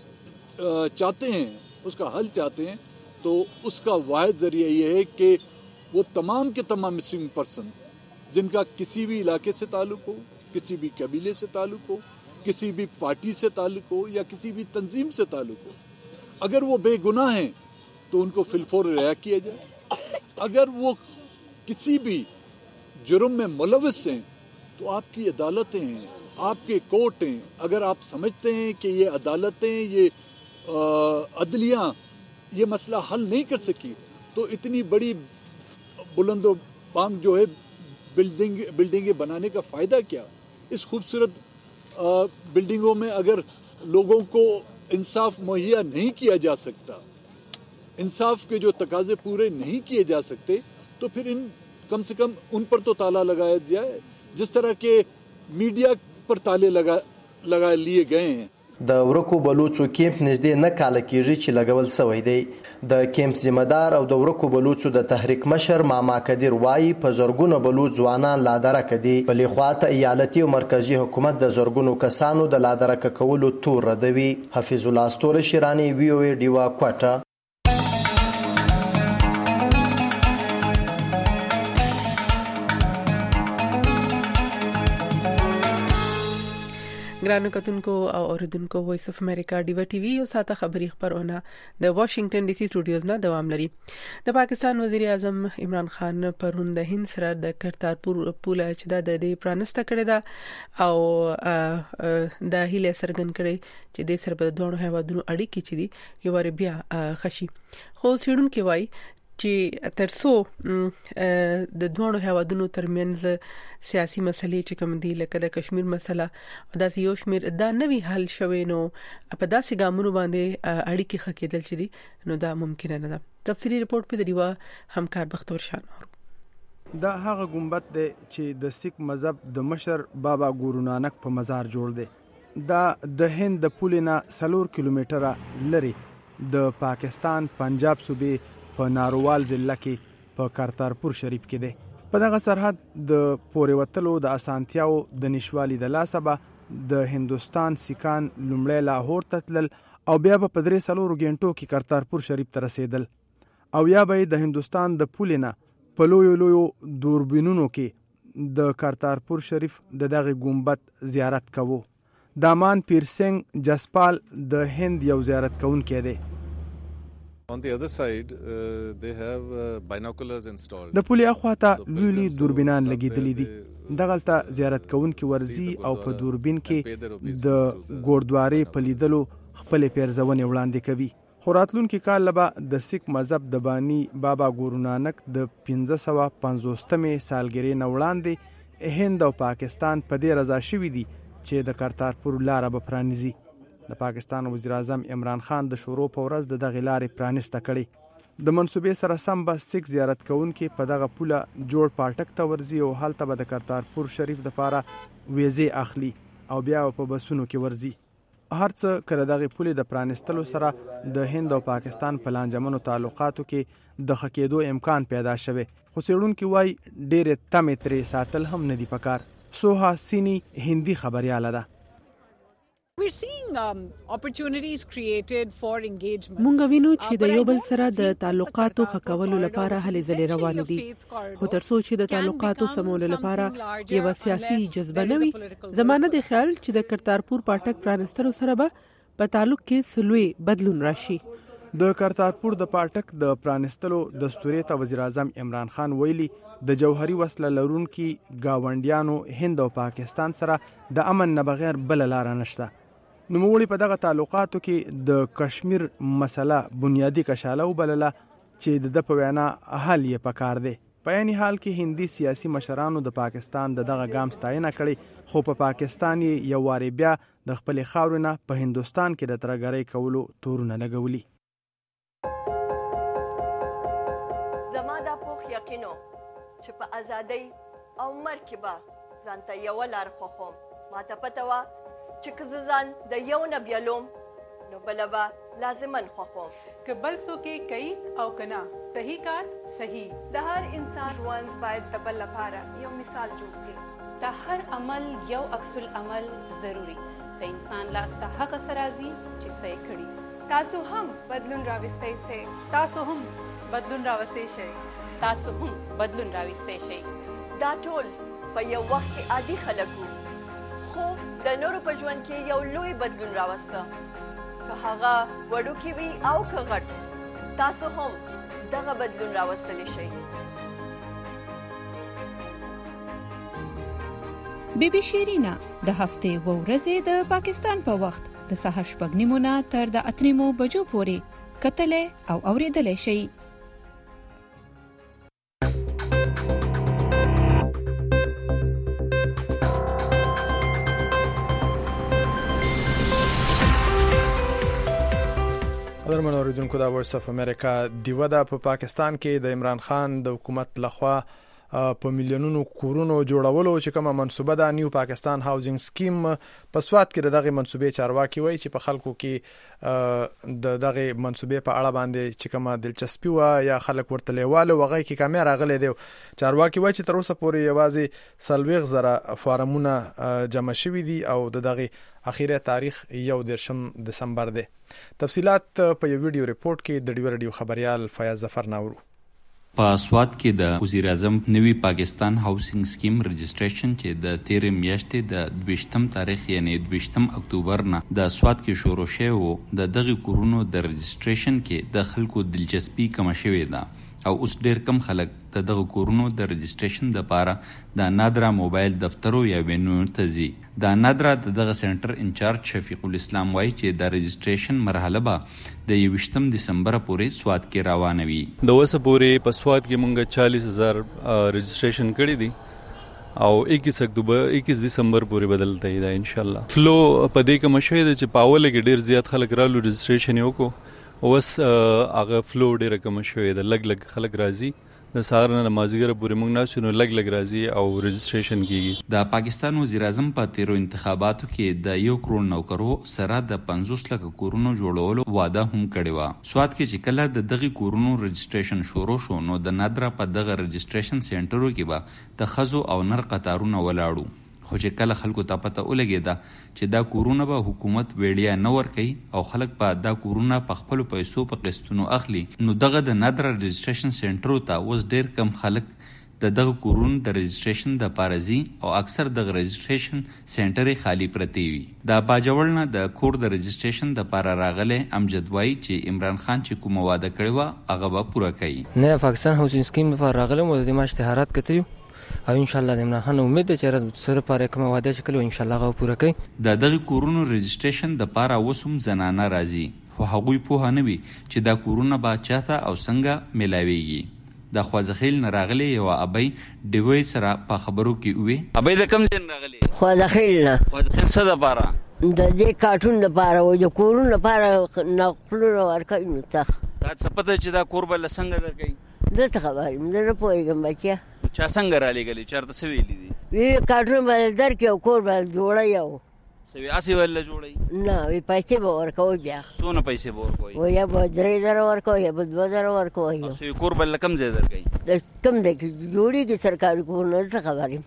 چاہتے ہیں اس کا حل چاہتے ہیں تو اس کا واحد ذریعہ یہ ہے کہ وہ تمام کے تمام مسنگ پرسن جن کا کسی بھی علاقے سے تعلق ہو کسی بھی قبیلے سے تعلق ہو کسی بھی پارٹی سے تعلق ہو یا کسی بھی تنظیم سے تعلق ہو اگر وہ بے گناہ ہیں تو ان کو فی الفور رہا کیا جائے. اگر وہ کسی بھی جرم میں ملوث ہیں تو آپ کی عدالتیں ہیں آپ کے کورٹ ہیں. اگر آپ سمجھتے ہیں کہ یہ عدالتیں یہ عدلیہ یہ مسئلہ حل نہیں کر سکی تو اتنی بڑی بلند و بام جو ہے بلڈنگ بلڈنگیں بنانے کا فائدہ کیا؟ اس خوبصورت بلڈنگوں میں اگر لوگوں کو انصاف مہیا نہیں کیا جا سکتا انصاف کے جو تقاضے پورے نہیں کیے جا سکتے تو پھر ان کم سے کم ان پر تو تالا لگایا جائے جس طرح کے میڈیا پر تالے لگا لگا لیے گئے ہیں. د ورکو بلوچو کیمپ نږدې نه کال کېږي چې لګول شوی دی. د کیمپ ذمہدار او د ورکو بلوچو د تحریک مشر ماما کدیر وایي په زرګونو بلوچ ځوانان لادرکه دي. بلې خواته ایالتي او مرکزی حکومت د زرګونو کسانو د لادرکه کولو تور ردوي. حفیظ الله ستوره شیرانی وی او ای ډیوا کوټه. ګرانو کتونکو او اوریدونکو وایس اف امریکا ډیوا ټي وی یو ساته خبری خبرونه د واشنگټن ډي سي سټوډیوز نه دوام لري. د پاکستان وزیر اعظم عمران خان پرون د هند سره د کرتارپور پول چې د دې پرانسته کړی دا او د هیله سرګن کړي چې د سر په دوه هیوادونو اړیکې چې دي یو ور بیا خشي. خو سیډون کې وای چې ترڅو د دوه هیوادونو ترمنځ سیاسي مسلې چې کوم دي لکه د کشمیر مسله او د یو شمیر دا نوی حل شوي نو په داسې ګامونو باندې اړیکې خکېدل چې دي نو دا ممکن نه ده. تفصیلی رپورت په دیوا همکار بختور شانور. دا هغه ګمبد دی چې د سیک مذهب د مشر بابا ګورو نانک په مزار جوړ دی. دا د هند د پولینا سلور کیلومتره لري د پاکستان پنجاب صوبې په ناروال ضلع کې په کرتارپور شریف کې دی. په دغه سرحد د پورې وتلو د اسانتیاو د نشوالي د لاسه به د هندوستان سیکان لومړی لاهور ته تلل او بیا به په درې څلورو غنټو کې کرتارپور شریف ته رسیدل او یا به د هندوستان د پولې نه په لویو لویو دوربینونو کې د کرتارپور شریف د دغه ګمبد زیارت کوو. دامان پیر سنگ جسپال د هند یو زیارت کوونکی دی. On the other side, uh, they have uh, binoculars installed. د پولې اخواته لوی لوی دوربینان لګېدلي دي. دغلته زیارت کوونکي ورزي او په دوربین کې د ګوردوارې په لیدلو خپلې پیرزونې وړاندې کوي. خو راتلونکي کال به د سیک مذهب د بانی بابا ګورو نانک د پنځه سوه پنځوستمې سالګرې نه وړاندې هند او پاکستان په دې رضا شوي دي چې د کرتارپور لاره به پرانیزي. د پاکستان وزیر اعظم عمران خان د شروع په ورځ د دغې لارې پرانیسته کړې. د منصوبې سره سم به سیک زیارت کوونکي په دغه پوله جوړ پاټک ته ورځي او هلته به د کرتارپور شریف دپاره ویزې اخلي او بیا په بسونو کې ورځي. هر څه که د دغې پولې د پرانیستلو سره د هند او پاکستان په لانجمنو تعلقاتو کې د ښه کېدو امکان پیدا شوی، خو څېړونکي وایي ډېرې تمې ترې ساتل هم نه دي پکار. سوها سینی هندي خبریاله ده. We're seeing um, opportunities created for engagement. مونږ وینو چې د یو بل سره د تعلقاتو ښه کولو لپاره هلې ځلې روانې دي، خو تر څو چې د تعلقاتو سمولو لپاره یوه سیاسي جذبه نه وي، زما نه دی خیال چې د کرتارپور پاټک پرانستلو سره به په تعلق کې څه لوی بدلون راشي. د کرتارپور د پاټک د پرانستلو دستورې ته وزیر اعظم عمران خان ویلي د جوهري وسله لرونکي ګاونډیانو هند او پاکستان سره د امن نه بغیر بل لار نشته. نوموړي په دغه تعلقاتو کې د کشمیر مسله بنیادی کشاله وبلله چې د د په وینا حل یې پکار دی. په یعنی حال کې هندي سیاسي مشرانو د پاکستان د دغه ګام ستاینه کړې، خو په پاکستان یې یو وارې بیا د خپلې خاورې نه په هندوستان کې د ترهګرۍ کولو تورونه لګولي. زما دا پوخ یقینو چې په ازادۍ او مرګ کې به ځان ته یوه لار خوښوم. ما ته پته وه چې که زه ځان د یو نه بیلوم نو بله به لازمن خوښوم. که بل څوک یې کوي او که نه، صحیح کار صحیح. د هر انسان ژوند باید د بل لپاره یو مثال جوړ شي. د هر عمل یو عکس العمل ضروري. د انسان لاس ته هغه څه راځي چې څه یې کړي. تاسو هم بدلون راوستی شئ. تاسو هم بدلون راوستی شئ. تاسو هم بدلون راوستی شئ. دا ټول په یو وخت کې عادي خلک وو، خو د نورو په ژوند کې یو لوی بدلون راوسته. که هغه وړوکی وي او که غټ، تاسو هم دغه بدلون راوستلی شئ. بی بی شیرینا د هفتې و ورځې د پاکستان په وخت د سهار شپږ نیمو نه تر د اته نیمو بجو پورې کتلی او اورېدلی شئ. قدرمن اوریدونکو، دا وایس اف امریکا دیوه ده. په پاکستان کې د عمران خان د حکومت لخوا په میلیونونو کورونو جوړولو چې کومه منصوبه ده، نیو پاکستان هاوزینګ سکیم، په سواد کې دغه منصوبې چارواکي وایي چې په خلکو کې د دغه منصوبې په اړه باندې چې کومه دلچسپي و یا خلک ورته لیواله وغه کې کمی راغلی دی. چارواکي وایي چې تر اوسه پورې یوازې څلوېښت زره فارمونه جمع شوي دي او د دغه اخیری تاریخ یو دېرشم دسمبر دی. تفصیلات په یو ویډیو ریپورت کې د ډیو رادیو خبريال فیاض ظفر ناورو. په سواد کې د وزیر اعظم نوی پاکستان هاوسینګ سکیم رجسټریشن چې د تیرې میاشتې د دویشتم تاریخ یعنی دویشتم اکتوبر نه د سواد کې شروع شوی و، د دغه کورونو د رجسټریشن کې د خلکو دلچسپي کم شوې ده او اوس ډیر کم خلک د دغه کورونو د رجسټریشن لپاره د نادرا موبایل دفترو یا وینونو ته ځي. د نادرا د دغه سنټر انچارج شفیق الاسلام وایي چې د رجسټریشن مرحله به د یویشتم دسمبر پورې سواد کې روانه وي. د اوسه پورې په سواد کې مونږ چالیس هزار رجسټریشن کړي دي او اکیس اکتوبر اکیس دسمبر پورې بدلته دی ان شاء الله. فلو په دې کې مشوي چې پاول کې ډیر زیات خلک رالو رجسټریشن یو کو اوس هغه فلو ډیره کم شوې ده، لګ لګ خلک راځي د سهار نه مازیګر پورې موږ ناسو نو لګ لګ راځي او رجسټریشن کیږي. د پاکستان وزیر اعظم په تیرو انتخاباتو کې د یو کروڑ نوکرو سره د پنځوس لک کورونو جوړولو وعده هم کړې و. سواد کې چې کله د دغه کورونو رجسټریشن شروع شو نو د نادره په دغه رجسټریشن سنټرو کې به د خزو او نر قطارونه ولاړو. خو چې کله خلکو ته پته ولګېده چې دا کورونه به حکومت ویړیا نه ورکوي او خلک به دا کورونه په خپلو پیسو په قسطونو اخلي نو دغه د نادره رجسټریشن سنټرو ته اوس ډېر کم خلک د دغه کورونو د رجسټریشن د پارزي او اکثر د رجسټریشن سنټر خالی پرتی وي. د باجوړ نه د کور د رجسټریشن د پار راغله امجد وای چې عمران خان چې کوم وعده کړی و هغه به پوره کوي. نه پاکستان هاوسینګ سکیم په راغله مو د ما اشتهارات کتیو او ان شاء الله د عمران خان امید ده چې سره پاره کوم وعده چې کله ان شاء الله غو پوره کوي. د دغه کورونو رجسټریشن د پاره وسوم زنانه راځي خو هغوی په نه وي چې دا کورونه با چاته او څنګه ملاويږي. د خوازخیل نه راغلی یو ابي ډوي سره په خبرو کې وي. ابي د کم ځین راغلی؟ خوازخیل نه. خوازخیل څه د پاره؟ د دې کارټون د پاره او د کورونو لپاره نقلونه ورکوي نو تخ. دا څه پته چې دا کور بل څنګه درکې؟ د څه خبرې مې نه پوهېږم بچیا. چا څنګه را لېږلي چېرته څه ویلي دي؟ وی کارټون به درکړي او کور به جوړوي او څه وي هسې ولله جوړوي؟ نه وی پیسې به ورکوي بیا. څونه پیسې به ورکوي؟ و یا به درې زره ورکوي یا به دوه زره ورکوي. او څه کور بل کم ځای درکوي؟ د کم ځای کې جوړېږي سرکاري کورونه څه خبرې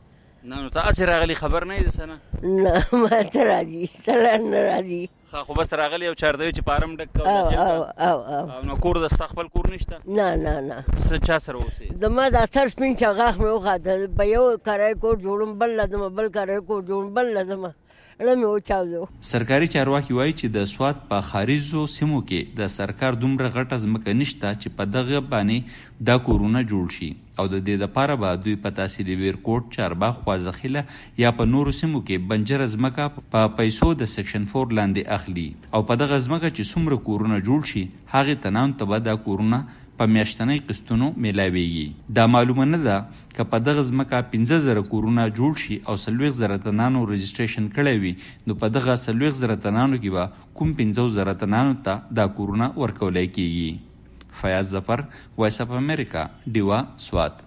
نه نو ته هسې راغلي خبر نه یې د څه نه؟ نه ما ته راځي سړی نه راځي. خو بس راغلی او چاردوي چې پارم ډک کوو او او او نو کور د ستا خپل کور نشته؟ نه نه نه. څه چا سره اوسې؟ زما دا سر سپین چغاښ مې وخاته په یو کرایه کور جوړم بل لازمه بل کرایه کور جوړم بل لازمه اړه مې وچاودو. سرکاري چارواکي وایي چې د سوات په خارجو سیمو کې د سرکار دومره غټه ځمکه نشته چې په دغه باندې دا کورونه جوړ شي او د دې لپاره به دوی په تحصیل ویرکوټ چارباغ خوازخیله یا په نورو سیمو کې بنجره ځمکه په پیسو د سیکشن فور لاندې اخلي او په دغه ځمکه چې څومره کورونه جوړ شي هغې تنان ته به دا کورونه په میاشتنۍ قسطونو میلاویږي. دا معلومه نه ده که په دغه ځمکه پنځه زره کورونه جوړ شي او څلوېښت زره تنانو رجسټریشن کړی وي نو په دغه څلوېښت زره تنانو کې به کوم پنځه زره تنانو ته دا کورونه ورکولی کیږي. فیاض ظفر، وایس اف امریکا، ډیوا، سوات.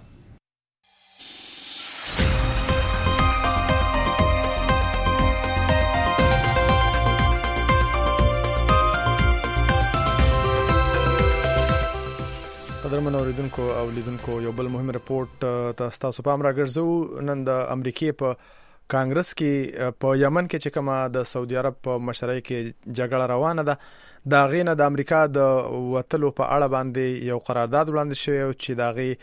قدرمن اوریدونکو او لیدونکو یو بل مهم رپورت تاسو پام راګرځو. نن د امریکای په کانګرس کې په یمن کې چې کومه د سعودي عرب په مشرۍ کې جګړه روانه ده دا غینه د امریکا د وټلو په اړه باندې یو قرارداد وړاندې شوی او چې دا غي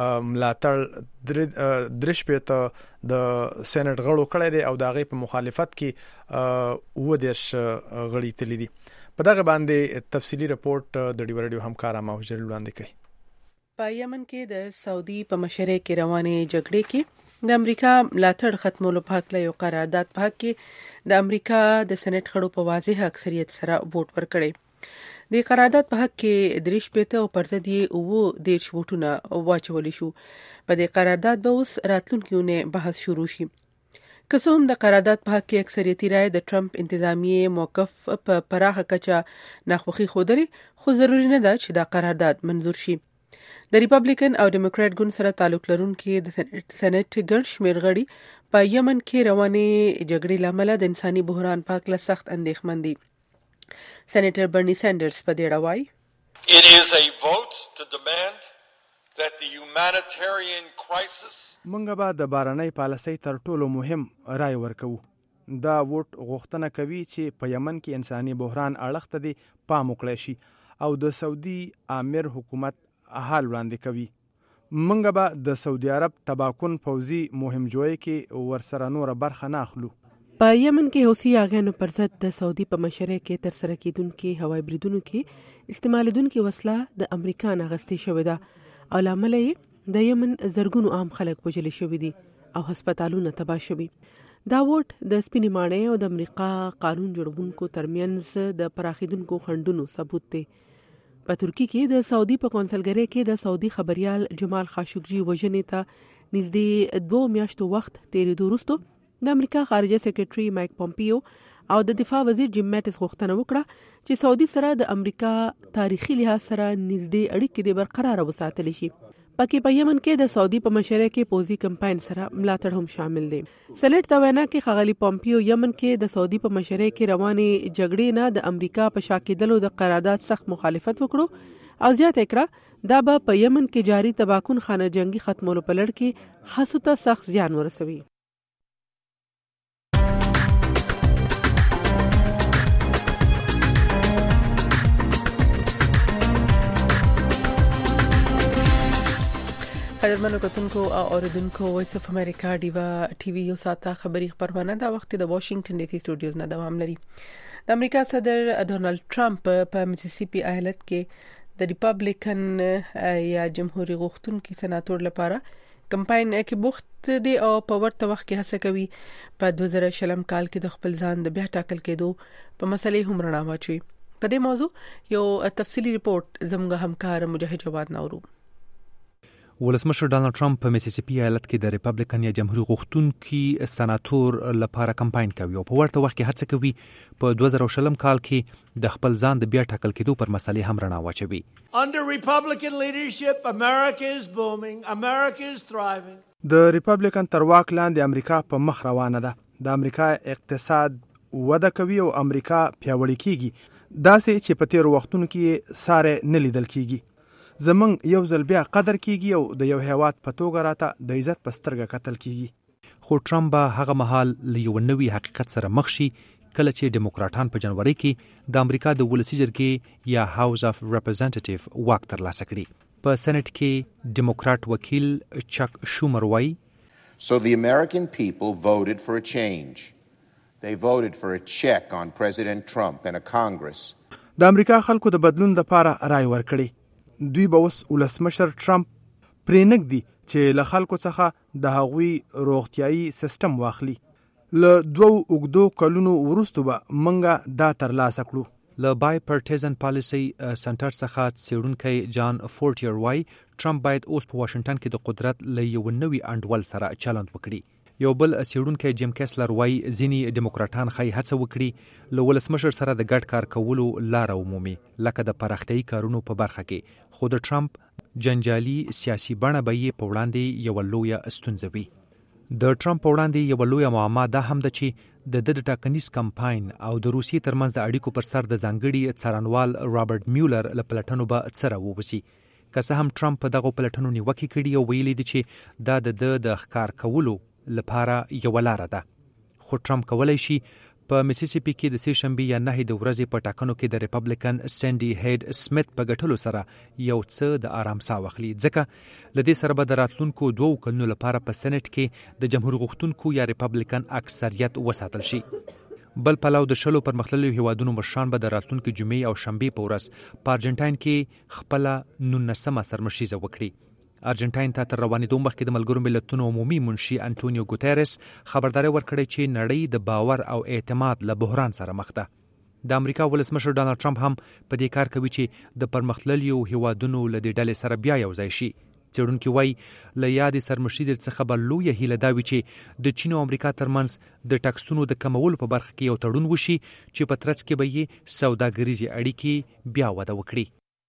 ملاتړ درش په ته د سېنات غړو کړی دی او دا غي په مخالفت کې و دیش غړي تللی دي. په دغه باندې تفصیلی رپورت د ډیو رادیو همکار ماوجل وړاندې کوي. په یمن کې د سعودي په مشرۍ کې روانې جګړې کې د امریکا ملاتړ ختمولو په حق له یو قرارداد په حق کې د امریکا د سېنات غړو په واضح اکثریت سره ووټ ورکړی. د قرارداد په حق کې دریش پېته او پر ضد یې اووه دیرش ووټونه واچولی شو. په دې قرارداد به اوس راتلونکي اونۍ بحث شروع شي. که څه هم د قرارداد په حق کې اکثریتي رایې د ټرمپ انتظامیې موقف په پراخه کچه ناخوښي ښودلې خو ضروري نه ده چې دا قرارداد منظور شي. د ریپبلیکن او ډیموکرات ګوند سره تعلق لرونکي د سېنات ګڼ شمېر غړي په یمن کې روانې جګړې له امله د انساني بحران په هکله سخت اندېښمن دي. سېنیټر برني سینډرز په دې اړه وایي It is a vote to demand that the humanitarian crisis منګه به د بارنۍ پالیسۍ تر ټولو مهم رای ورکوو. دا ووټ غوښتنه کوي چې په یمن کې انساني بحران اړخ ته دی پام وکړی شي او د سعودي امیر حکومت حال وړاندې کوي. منګه به د سعودي عرب تباکن پوځي مهم جوړی کې ورسره نور برخه نه اخلو. په یمن کې حوثي اغیانو پر ضد د سعودي په مشرۍ کې تر سره کېدونکي هوایي بریدونو کې استعمالیدونکي وسله د امریکا نه اخیستې شوې ده او له امله یې د یمن زرګونو عام خلک وژلي شوي دي او هسپتالونه تباه شوي. دا ووټ د سپینې ماڼۍ او د امریکا قانون جوړونکو ترمنځ د پراخیدونکو خنډونو ثبوت دی. په ترکی کې د سعودي په کونسلګرۍ کې د سعودي خبريال جمال خاشقجي وژنې ته نږدې دوه میاشتو وخت تیرېدو وروسته د امریکا خارجه سیکریټري مایک پومپیو او د دفاع وزیر جیم میټس غوښتنه وکړه چې سعودي سره د امریکا تاریخي لحاظ سره نږدې اړیکې د برقرار وساتل شي. پکې په یمن کې د سعودي په مشرۍ کې پوزي کمپاین سره ملاتړ هم شامل دی. سېنات ته وینا کې ښاغلي پومپیو یمن کې د سعودي په مشرۍ کې روانې جګړې نه د امریکا په شاکېدلو د قرارداد سخت مخالفت وکړو او زیاته کړه دا به په یمن کې جاري تباکون خانه جنگي ختمولو په لړ کې هڅو ته سخت زیان ورسوي. قدرمنو کتونکو او اوریدونکو وایس اف امریکا ډیوا ټي وی یو ساته خبری خبرونه دا وخت د واشنگټن ډي سي سټوډیوز نه دوام لري. د امریکا صدر ډونالد ټرمپ په میسیسیپي ایالت کې د ریپابلیکن یا جمهوریت غوښتونکو سناتور لپاره کمپاین کې بوخت دی او په ورته وخت کې هڅه کوي په دوه زره شلم کال کې د خپل ځان د بیا ټاکل کېدو په مسلې هم رڼا واچوي. په دې موضوع یو تفصیلی ریپورت زموږ همکار مجاهد جواد نورو. ولسمشر ډانلډ ټرمپ په میسیسیپي ایالت کې د ریپابلیکن یا جمهوریت غوښتونکو سناتور لپاره کمپاین کوي او په ورته وخت کې هڅه کوي په دوه زره شلم کال کې د خپل ځان د بیا ټاکل کېدو پر مسلې هم رڼا واچوي. Under Republican leadership, America is booming, America is thriving. د ریپابلیکن تر واک لاندې امریکا په مخ روانه ده. د امریکا اقتصاد وده کوي او امریکا پیاوړې کیږي. داسې چې په تیر وختونو کې ساره نه لیدل کیږي. زمون یو ځل بیا قدر کیږي او د یو هیواد په توګه راته د عزت په سترګه کتل کیږي. خو ټرمپ به هغه مهال له یو نوي حقیقت سره مخ شي کله چې دیموکراټان په جنوري کې د امریکا د ولسي جرګې یا هاوس اف ریپرزنټیټیو واک ترلاسه کړي. په سېنات کې دیموکراټ وکیل چک شومر وایي So the American people voted for a change. They voted for a check on President Trump and a Congress. د امریکا خلکو د بدلون لپاره رائے ورکړي. دوی به اوس ولسمشر ټرمپ پرې نږدي چې له خلکو څخه د هغوی روغتیايي سیستم واخلي. له دوو اوږدو کلونو وروسته به موږ دا ترلاسه کړو. له بای پارټیزن پالیسي سنټر څخه څېړونکی جان فورټیر وایي ټرمپ باید اوس په واشنگټن کې د قدرت له یو نوي انډول سره چلند وکړي. یو بل څېړونکی جیم کیسلر وایي ځینې دیموکراټان ښایي هڅه وکړي له ولسمشر سره د ګډ کار کولو لاره ومومي لکه د پراختیایي کارونو په برخه کې. خو د ټرمپ جنجالي سیاسي بڼه به یې په وړاندې یوه لویه ستونزه وي. د ټرمپ په وړاندې یوه لویه معما دا هم ده چې د ده د ټاکنیز کمپاین او د روسیې ترمنځ د اړیکو پر سر د ځانګړي څارنوال رابرټ میولر له پلټنو به څه راووځي. که څه هم ټرمپ په دغو پلټنو نیوکې کړي او ویلي دي چې دا د ده د ښکار کولو لپاره یوه لاره ده. خو ټرمپ کولی شي په میسیسیپي کې د سې شنبې یا نهې د ورځې په ټاکنو کې د ریپابلیکن سینډي هیډ سمیت په ګټلو سره یو څه د آرام ساه واخلي. ځکه له دې سره به د راتلونکو دوو کلونو لپاره په سېنات کې د جمهوریت غوښتونکو یا ریپابلیکن اکثریت وساتل شي. بل پلو د شلو پرمختللو هیوادونو مشران به د راتلونکو جمعې او شنبې په ورځ په ارجنټاین کې خپله نولسمه سرمشیزه وکړي. ارجنټاین ته تر روانېدو مخکې د ملګرو ملتونو عمومي منشي انټونیو ګوتيرس خبرداری ورکړی چې نړۍ د باور او اعتماد له بحران سره مخ ده. د امریکا ولسمشر ډانلډ ټرمپ هم په دې کار کوي چې د پرمختللیو هیوادونو له دې ډلې سره بیا یو ځای شي. څېړونکي وایي له یادې سرمشیزې څخه به لویه هیله دا وي چې د چین او امریکا ترمنځ د ټکسونو د کمولو په برخه کې یو تړون وشي چې په ترڅ کې به یې سوداګریزې اړیکې بیا وده وکړي.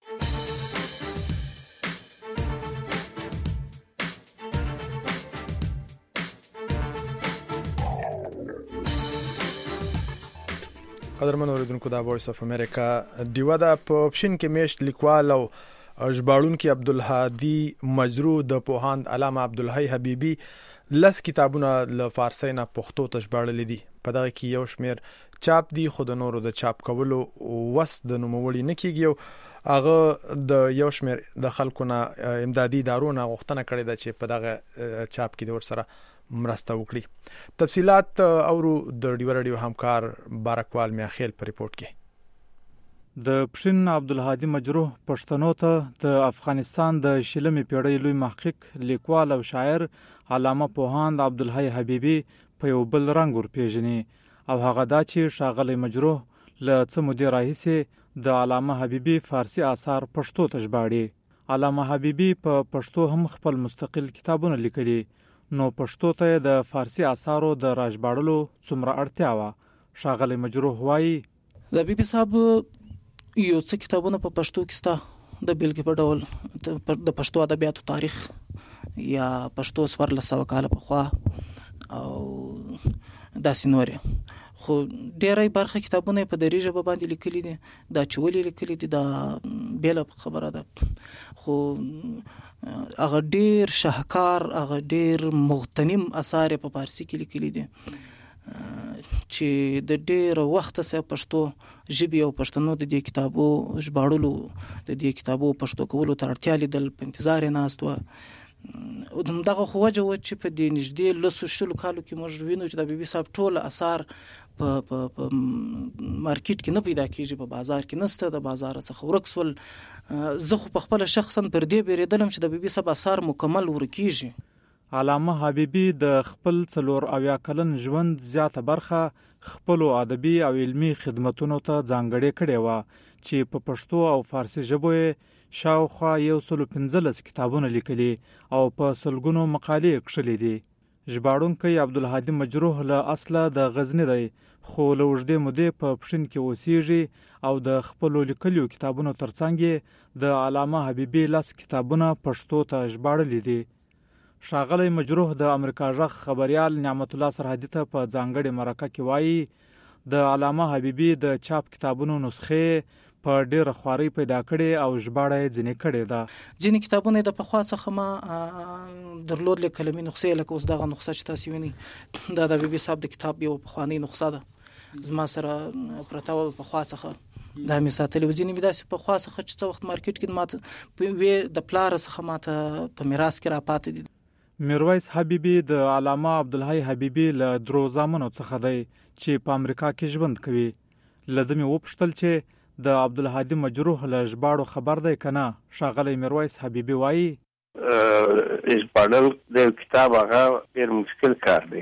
قدرمن اوریدونکو دا وایس اف امریکا ډیوا د پوپشن کې میشت لیکوال او ژباړونکي عبدالهادي مجرو د پوهاند علامه عبدالحی حبیبی لس کتابونه له فارسی نه پښتو ته ژباړلي دي. په دغه کې یو شمیر چاپ دي خو د نورو د چاپ کولو وس د نوموړي نه کیږي او هغه د یو شمیر د خلکو نه امدادي ادارو نه غوښتنه کړې ده چې په دغه چاپ کې د ورسره مرسته وکړي. تفصيلات اورو د ډیو رادیو همکار بارکوال میاخیل په ریپورت کې. د پښین عبدالهادي مجروح پښتنو ته د افغانستان د شلمې پیړۍ لوی محقق لیکوال او شاعر علامه پوهاند عبدالحی حبیبی په یو بل رنګ ورپېژني او هغه دا چې ښاغلی مجروح له څه مودې راهیسې د علامه حبیبی فارسی آثار پښتو ته ژباړي. علامه حبیبی په پښتو هم خپل مستقل کتابونه لیکلي، نو پښتو ته د فارسی آثارو د راژباړلو څومره اړتیا وه. ښاغلی مجروح وایي د بیبي صاحب یو څه کتابونه په پښتو کې سته د بیلګې په ډول د پښتو ادبیاتو تاریخ یا پښتو څوارلس سوه کاله پخوا او داسې نورې. خو ډېری برخه کتابونه په دري ژبه باندې لیکلي دي، دا چې ولې لیکلي دي دا بېله خبره ده. خو هغه ډېر شاهکار، هغه ډېر مغتنم اثار په فارسي کې لیکلي دي چې د ډېر وخت سره پښتو ژبې او پښتنو د دې کتابو ژباړلو، د دې کتابو پښتو کولو ته اړتیا لیدل، په انتظار یې ناست وه. دغه خو وجه و چې په دې نږدې لسو شلو کالو کې موږ وینو چې د بي بي صاحب ټول اثار په په مارکیټ کې نه پیدا کېږي، په بازار کې نسته، د بازار څخه ورک سول. زه خو په خپله شخصا پر دې بیرېدلم چې د بي بي صاحب اثار مکمل ورکېږي. علامه حبیبي د خپل څلور اویا کلن ژوند زیاته برخه خپلو ادبي او علمي خدمتونو ته ځانګړې کړې وه چې په پښتو او فارسي ژبو یې شاوخوا یو سلو پنځلس کتابونه لیکلي او په سلګونو مقالې کښلې دي. ژباړونکی عبدالهادي مجروح له اصله د غزني دی، خو له اوږدې مودې په پښین کې اوسیږي او د خپلو لیکلیو کتابونو ترڅنګ د علامه حبیبي لس کتابونه پښتو ته ژباړلي دي. ښاغلی مجروح د امریکا غږ خبریال نعمت الله سرحدي ته په ځانګړې مرکه کې وایي د علامه حبیبي د چاپ کتابونو نسخې په ډېره خوارۍ پیدا کړې او ژباړه یې ځینې کړې ده. ځینې کتابونه د پخوا څخه ما درلود له کلمې نسخې، لکه اوس دغه نسخه چې تاسو وینئ دا د بي بي صاحب د کتاب یو پخوانۍ نسخه ده، زما سره پرته وه پخوا څخه، دا مې ساتلې وه. ځینې مې داسې پخوا څخه چې څه وخت مارکیټ کې ماته وې د پلاره څخه ماته په میراث کې راپاتې دي. میرویس حبیبي د علامه عبدالحی حبیبي له درو زامنو څخه دی چې په امریکا کې ژوند کوي. له ده مې وپوښتل چې د عبدالهادي مجروح له ژباړو خبر دی که نه؟ ښاغلی میرویس حبیبي وایي ژباړل د کتاب هغه ډېر مشکل کار دی.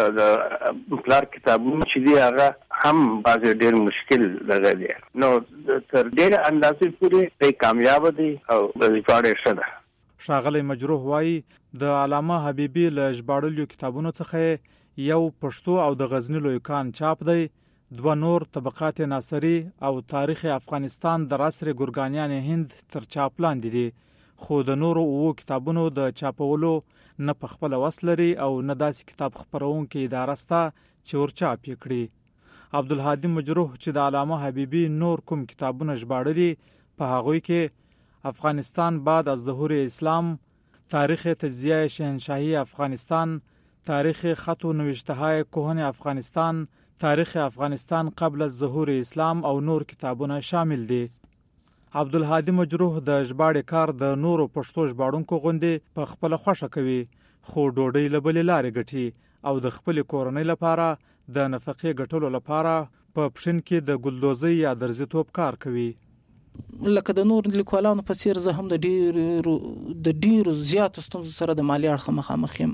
د پلار کتابونه چې دي هغه هم بعضې ډېر مشکل دغه دی، نو تر ډېرې اندازې پورې دی کامیابه دی او ژباړه یې ښه ده. ښاغلی مجروح وایي د علامه حبیبي له ژباړلیو کتابونو څخه یو پښتو او د غزني لویکان چاپ دی، دوه نور طبقات ناصری او تاریخ افغانستان در عصر ګورګانیان هند تر چاپ لاندې دي. خو د نورو اوو کتابونو د چاپولو نه په خپله وس لري او نه داسې کتاب خپرونکې اداره سته چې ورچاپ یې کړي. عبدالهادي مجروح چې د علامه حبیبي نور کوم کتابونه ژباړلي په هغوی کې افغانستان بعد از ظهور اسلام، تاریخ تجزیه شهنشاهی افغانستان، تاریخ خط و نوشته‌های کهن افغانستان، تاریخ افغانستان قبل از ظهور اسلام او نور کتابونه شامل دي. عبدالهادي مجروح د ژباړې کار د نورو پښتو ژباړونکو غوندې په خپله خوښه کوي، خو ډوډۍ له بلې لارې ګټي او د خپلې کورنۍ لپاره د نفقې ګټلو لپاره په پښین کې د ګلدوزۍ یا درزیتوب کار کوي. لکه د نور لیکوالانو په څیر زه هم د ډیرو د ډیرو زیاتو ستونزو سره د مالی اړخه مخامخ یم.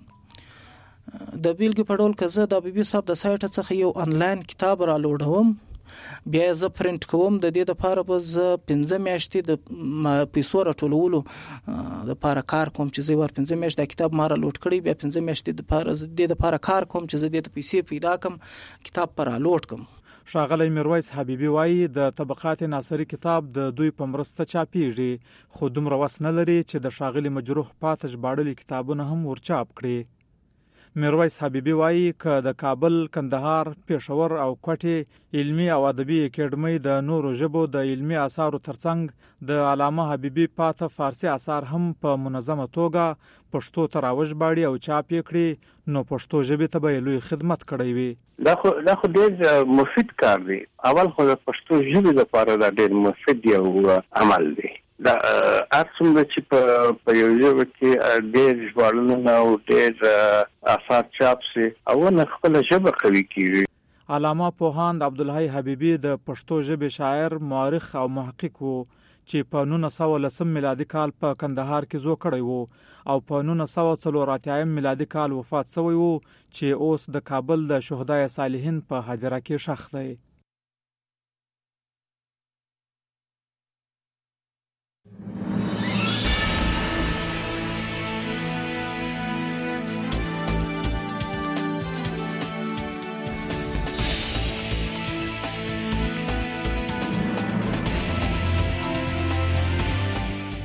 د بیلګې په ډول که زه د بي بي صاحب د سایټ څخه یو انلاین کتاب را لوډوم، بیا یې زه پرنټ کوم، د دې دپاره به زه پنځه میاشتې د پیسو راټولولو دپاره کار کوم چې زه ور پنځه میاشتې دا کتاب ما را لوډ کړی، بیا پنځه میاشتې دپاره زه د دې دپاره کار کوم چې زه دې ته پیسې پیدا کړم، کتاب پر را لوډ کړم. ښاغلی میرویس حبیبي وایي د طبقات ناصری کتاب د دوی په مرسته چاپیږي، خو دومره وس نه لري چې د ښاغلي مجروح پاته ژباړلي کتابونه هم ورچاپ کړي. میرویس حبیبي وایي که د کابل، کندهار، پېښور او کوټې علمي او ادبي اکیډمۍ د نورو ژبو د علمي اثارو ترڅنګ د علامه حبیبي پاته فارسي اثار هم په منظمه توګه پښتو ته راوژباړي او چاپ یې کړي، نو پښتو ژبې ته به یې لوی خدمت کړی وي. دا خو دا خو ډېر مفید کار دی. اول خو د پښتو ژبې لپاره دا ډېر مفید یو عمل دی. دا هر څومره چې په په یو ژبه کې ډېر ژباړلونه او ډېر اثار چاپ سي او نه خپله ژبه قوي کېږي. علامه پوهاند عبدالحی حبیبي د پښتو ژبې شاعر، مورخ او محقق و چې په نولس سوه لسم میلادي کال په کندهار کې زو کړی و او په نولس سوه څلور اتیایم میلادي کال وفات شوی و چې اوس د کابل د شهدای صالحین په هدیره کې ښخ دی.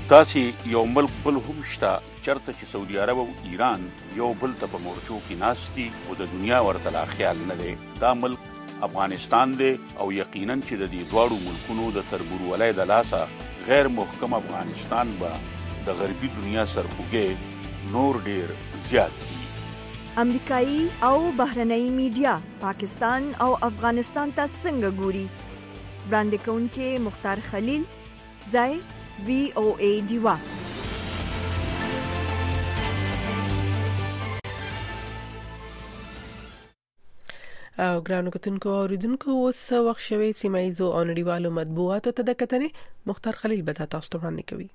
داسې یو ملک بل هم شته چرته چې سعودي عرب او ایران یو بل ته په مورچو کې ناست دي او د دنیا ورته لا خیال نه دی. دا ملک افغانستان دی او یقینا چې د دې دواړو ملکونو د تربورولۍ د لاسه غیر محکم افغانستان به د غربي دنیا سرخوږی نور ډیر زیات دي. امریکایي او بهرنۍ میډیا پاکستان او افغانستان ته څنګه ګوري؟ وړاندې کوونکی مختار خلیل، ځای وی او ای ډیوا. او ګرانو کتونکو او اوریدونکو اوس وخت شوی سیمایزو او نړیوالو مطبوعاتو ته د کتنې مختار خلیل به تاسو ته وړاندې کوي.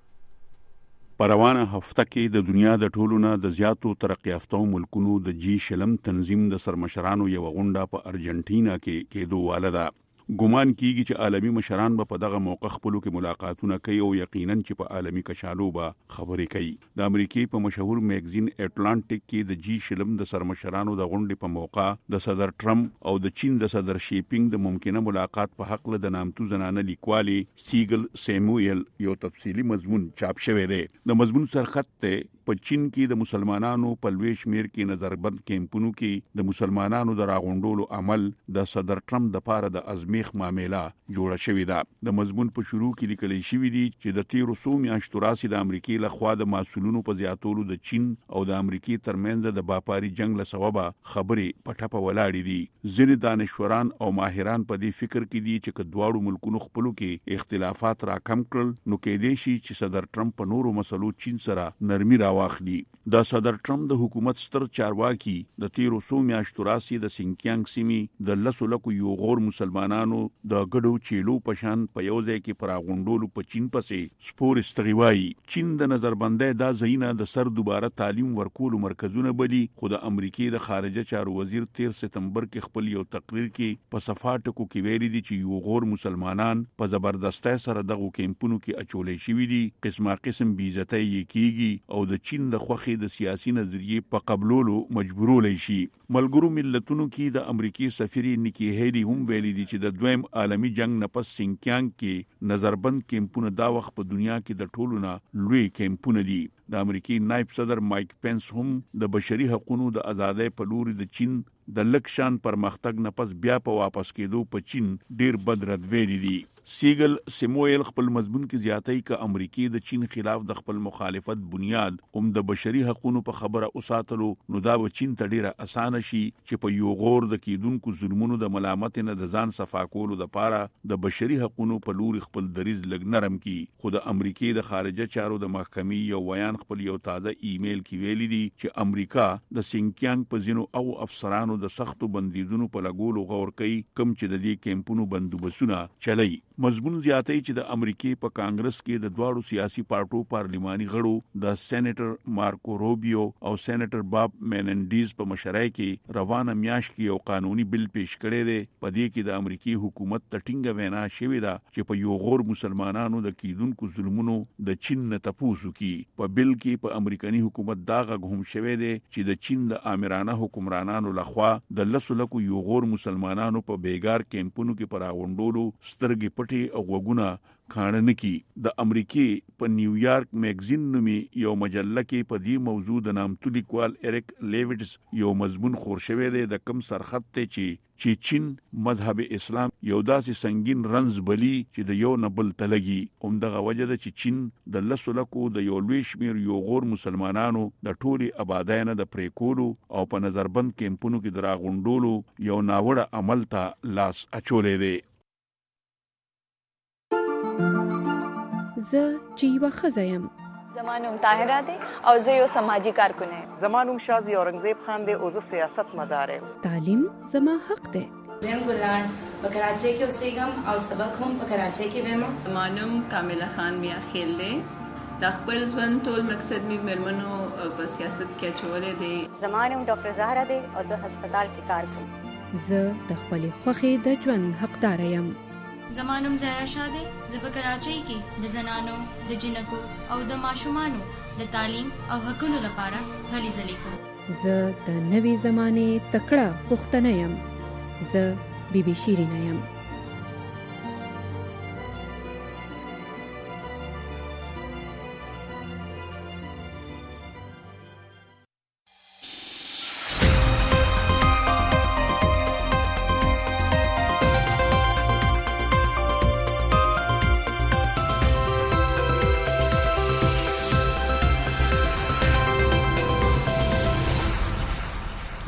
په روانه هفته کې د دنیا د ټولو نه د زیاتو ترقی یافتو ملکونو د جی شلم تنظیم د سرمشرانو یو غونډه په ارجنټینا کې کېدو واله ده. ګومان کیږي چې عالمی مشران به په دغه موقع خپلو کې ملاقاتونه کوي او یقینا چې په عالمی کشالو به خبرې کوي. د امریکای په مشهور میگزین اټلانټیک کې د جی شلم د سرمشرانو د غونډې په موقع د صدر ټرمپ او د چین د صدر شیپینګ د ممکنه ملاقات په حق له د نامتو زنانه لیکوالي سیګل سیموئل یو تفصیلی مضمون چاپ شوی دی. د مضمون سرخط ته په چین کې د مسلمانانو په لوی شمیر کې نظربند کیمپونو کې د مسلمانانو د راغونډولو عمل د صدر ټرمپ د پاره د ازمیخ معاملې جوړه شوې ده. د مضمون په شروع کې لیکل شوی دی چې د تیرو څو میاشتو راځي د امریکای لخوا د محصولونو په زیاتولو د چین او د امریکای ترمنځ د باپاري جنگ له سببه خبرې پټه ولاړې دي. ځینې دانشوران او ماهران په دې فکر کې دي چې کډوالو ملکونو خپلو کې اختلافات را کم کړل نو کې دې شي چې صدر ټرمپ په نورو مسلو چین سره نرمي واخلي. د صدر ټرمپ د حکومت ستر چارواکي د تیرو څو میاشتو راځي د سینکیانګ سیمې د لسو لکو یو غور مسلمانانو د ګډو چیلو پشان په یو ځای کې پراغونډولو په چین پسې سپور استغوایي. چین د نظربندۍ دا زینه د سر دوباره تعلیم ورکولو مرکزونه بلی خو د امریکای د خارجه چارو وزیر تیر سپتمبر کې خپل یو تقریر کې په صفاټکو کې ویلي دي چې یو غور مسلمانان په زبردستۍ سره دغه کیمپونو کې اچولې شوی دي. قسمه قسم بیزتۍ کیږي او د چین د خوخي د سیاسي نظریه په قبولولو مجبورولې شي. ملګرو ملتونو کې د امریکای سفیر نیکی هیلی هم ویلي دي چې د دویم عالمی جنگ نه پس سینکیانګ کې نظربند کیمپونه دا وخت په دنیا کې د ټولو نه لوی کیمپونه دي. د امریکای نائب صدر مایک پنس هم د بشري حقوقو د ازادۍ په لور د چین د لکشان پرمختګ نه پس بیا په واپس کېدو په چین ډیر بد رد ویلي دي. سیګل سیموئل خپل مضمون کې زیاتای ک امریکای د چین خلاف د خپل مخالفت بنیاد هم د بشري حقوقو په خبره اوساتلو نو دا و چین ته ډیره اسانه شي چې په یو غور د کیدونکو ظلمونو د ملامت نه د ځان صفا کولو د پاره د بشري حقوقو په لور خپل دریز لګ نرم کی. خو د امریکای د خارجه چارو د محکمې یو بیان خپل یو تازه ایمیل کې ویلي دي چې امریکا د سینکیانګ په ځینو او افسرانو د سختو بندیزونو په لګولو غور کوي کم چې د دې کیمپونو بندوبسونه چلي. مضمون زیاتای چې د امریکای په کانګرس کې د دواړو سیاسي پارټو پارلماني غړو د سېنیټر مارکو روبیو او سېنیټر باب مینندیز په مشرۍ کې روانه میاش کې یو قانوني بل پیش کړی دی. په دې کې د امریکای حکومت ته ټینګه وینا شوې ده چې په یو غور مسلمانانو د کیدونکو ظلمونو د چین نه تپوسو کی. په بل کې په امریکایي حکومت دا غږ هم شوی دی چې د چین د آمرانه حکمرانانو لخوا د لسو لکو یو غور مسلمانانو په بیګار کیمپونو کې پراغونډولو سترګې پټي او وګونه کانه کی. د امریکای په نیویارک میگزین نومي یو مجله کې په دې موضوع د نامتو لیکوال اریک لیویټس یو مضمون خور شوی دی د کم سرخط ته چې چې چین مذهب اسلام یو داسې سنگین رنز بلی چې د یو نبل تلګي. هم دغه وجه ده چې چین د لسو لکو د یو لوی شمیر یو غور مسلمانانو د ټولي آبادانه د پریکولو او په نظربند کیمپونو کې دراغونډولو یو ناوړه عمل ته لاس اچولې دی. زه چې یوه ښځه یم. زما نوم طاهره دی او زه یو سماجي کارکونه یم. زما نوم شازي اورنګزیب خان دی او زه سیاست مدار یم. تعلیم زما حق دی. زم ګلان په کراچۍ کې اوسېږم او سبق هم په کراچۍ کې وایم. زما نوم کامله خان میا خیل دی. د خپل ژوند ټول مقصد می مرمنو په سیاست کې اچولې دی. زما نوم ډاکټر زهرا دی او زه هسپتال کې کار کوم. زه د خپلې خوښې د ژوند حقدار یم. زما نوم زهرا شاه دی. زه په کراچۍ کې د زنانو د جنکو او د ماشومانو د تعلیم او حقوقو لپاره هلې ځلې کوم. زه د نوې زمانې تکړه پښتنه یم. زه بی بی شیرینه یم.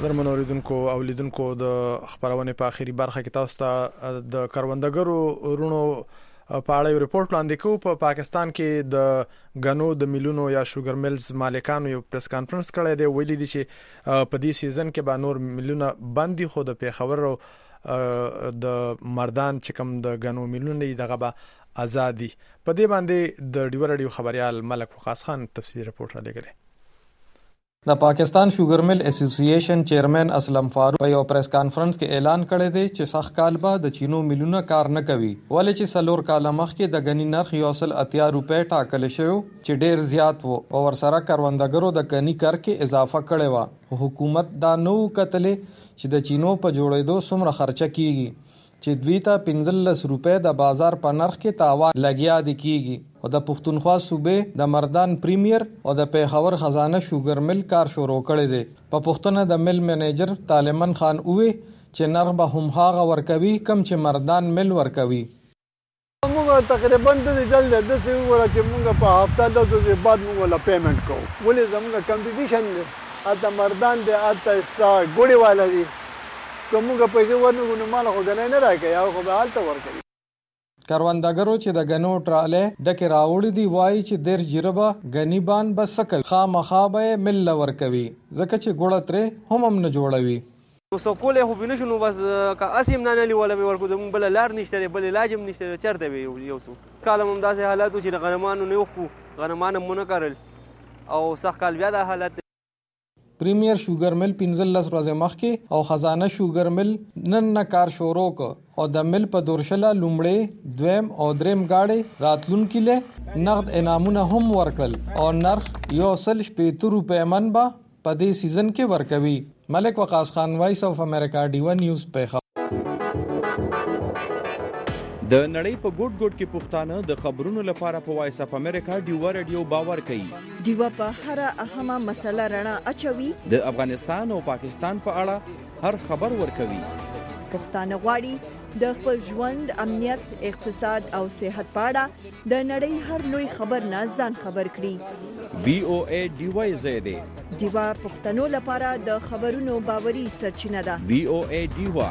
درمن اوریدونکو او لیدونکو د خبرونه په اخیری برخه کې تاسو ته د کروندګرو رونو په اړه یو ریپورت وړاندې کوو. په پاکستان کې د غنو د میلونو یا شوګر ملز مالکانو یو پریس کانفرنس کړی دی. ویلي دي چې په دې سیزن کې به نور میلونه بند دي، خو د پیښور د مردان چې کوم د غنو میلونه دغه به آزادي. په دې باندې د ډیو رادیو خبريال ملک وقاص خان تفصیلی رپورټ را لګړي. د پاکستان شوګر مل اسوسییشن چیرمن اسلم فاروق په یو پریس کانفرنس کې اعلان کړی دی چې سخت کال به د چینو میلونه کار نه کوي، ولې چې سلور کال مخکې د غنی نرخ یو سل اتیا روپے ټاکل شو چې ډیر زیات وو او ورسره کروندګرو د کني کر کې اضافه کړي و. حکومت دا نو کتلې چې د چینو په جوړېدو څومره خرچه کیږي چې دوی ته پنځلس روپے د بازار په نرخ کې تاوان لګیا دي کیږي. او د پښتونخوا صوبې د مردان پریمیر او د پیښور خزانه شوګر مل کار شروع کړی دی. په پښتون د مل منیجر طالمن خان اوه چې نرخ به هم هغه ورکوي کم چې مردان مل ورکوي. موږ تقریبا د دې جلد د څه وره چې موږ په هفته د ورځې بعد موږ لا پیمنٹ کوو، ولې زموږ کمپټیشن دی اته مردان دی اته استا ګوړې والا دي. کومه پیسې ورنو نو مال خو غنې نه راکې او خو به حالت ورکړي. کروندګرو چې د غنو ټراله ډکه راوړي دی وایي چې ډیر جربه غنیبان بس سکه خامخابه مل ورکوي ځکه چې ګوړه ترې هم هم نه جوړوي. وسو کوله خو بنه شنو بس کا اسیم نه نه ولا ورکو د بل لار نشته بل لاجم نشته چرته وي یو سو کالم هم داسې حالات چې غنمانو نه وخو غنمانو مونږ کارل او سخت کال بیا د حالت. پریمیر شوګر مل پنځلس ورځې مخکې او خزانه شوګر مل نن نه کار شروع ک او د مل په دورشله لومړی دویم او دریم گاډي راتلونکي له نقد انعامونه هم ورکړل او نرخ یو سل شپږ روپے من با په دې سیزن کې ورکوي. ملک وقاص خان، وایس اف امریکا، ډیو نیوز پیښور. د نړۍ په ګوټ ګوټ کې پښتانه د خبرونو لپاره په وایس اف امریکا ډیو رادیو باور کوي. ډیو په هر اهمه مسله رڼا اچوي. د افغانستان او پاکستان په اړه هر خبر ورکوي. پښتانه غواړي د خپل ژوند، امنیت، اقتصاد او صحت په اړه د نړۍ هر لوی خبر نه ځان خبر کړي. وی او ای ډیو زیاده ډیو پښتنو لپاره د خبرونو باوري سرچینه ده. وی او ای ډیو.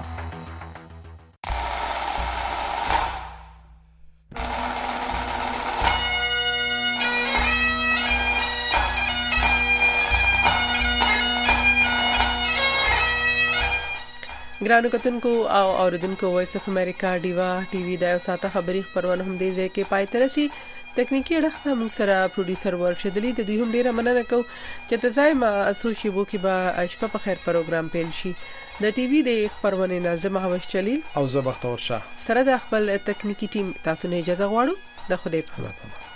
ګرانو کتونکو او اوریدونکو وایس اف امریکا ډیوا ټي وي د یو ساعته خبري خبرونه هم دې ځکه پای ترسي تکنیکی اړخ موږ سره پروډوسر ورشدلی د دوی هم ډیره مننه کوم چې تاسو ما اسوشي بو کې به شپه په خیر پروګرام پیل شي. د ټي وي د خبرونه ناظم هوش چلیل او زه بختور شاه سره د خپل تکنیکی ټیم تاسو نه اجازه غواړو. د خدای په امان.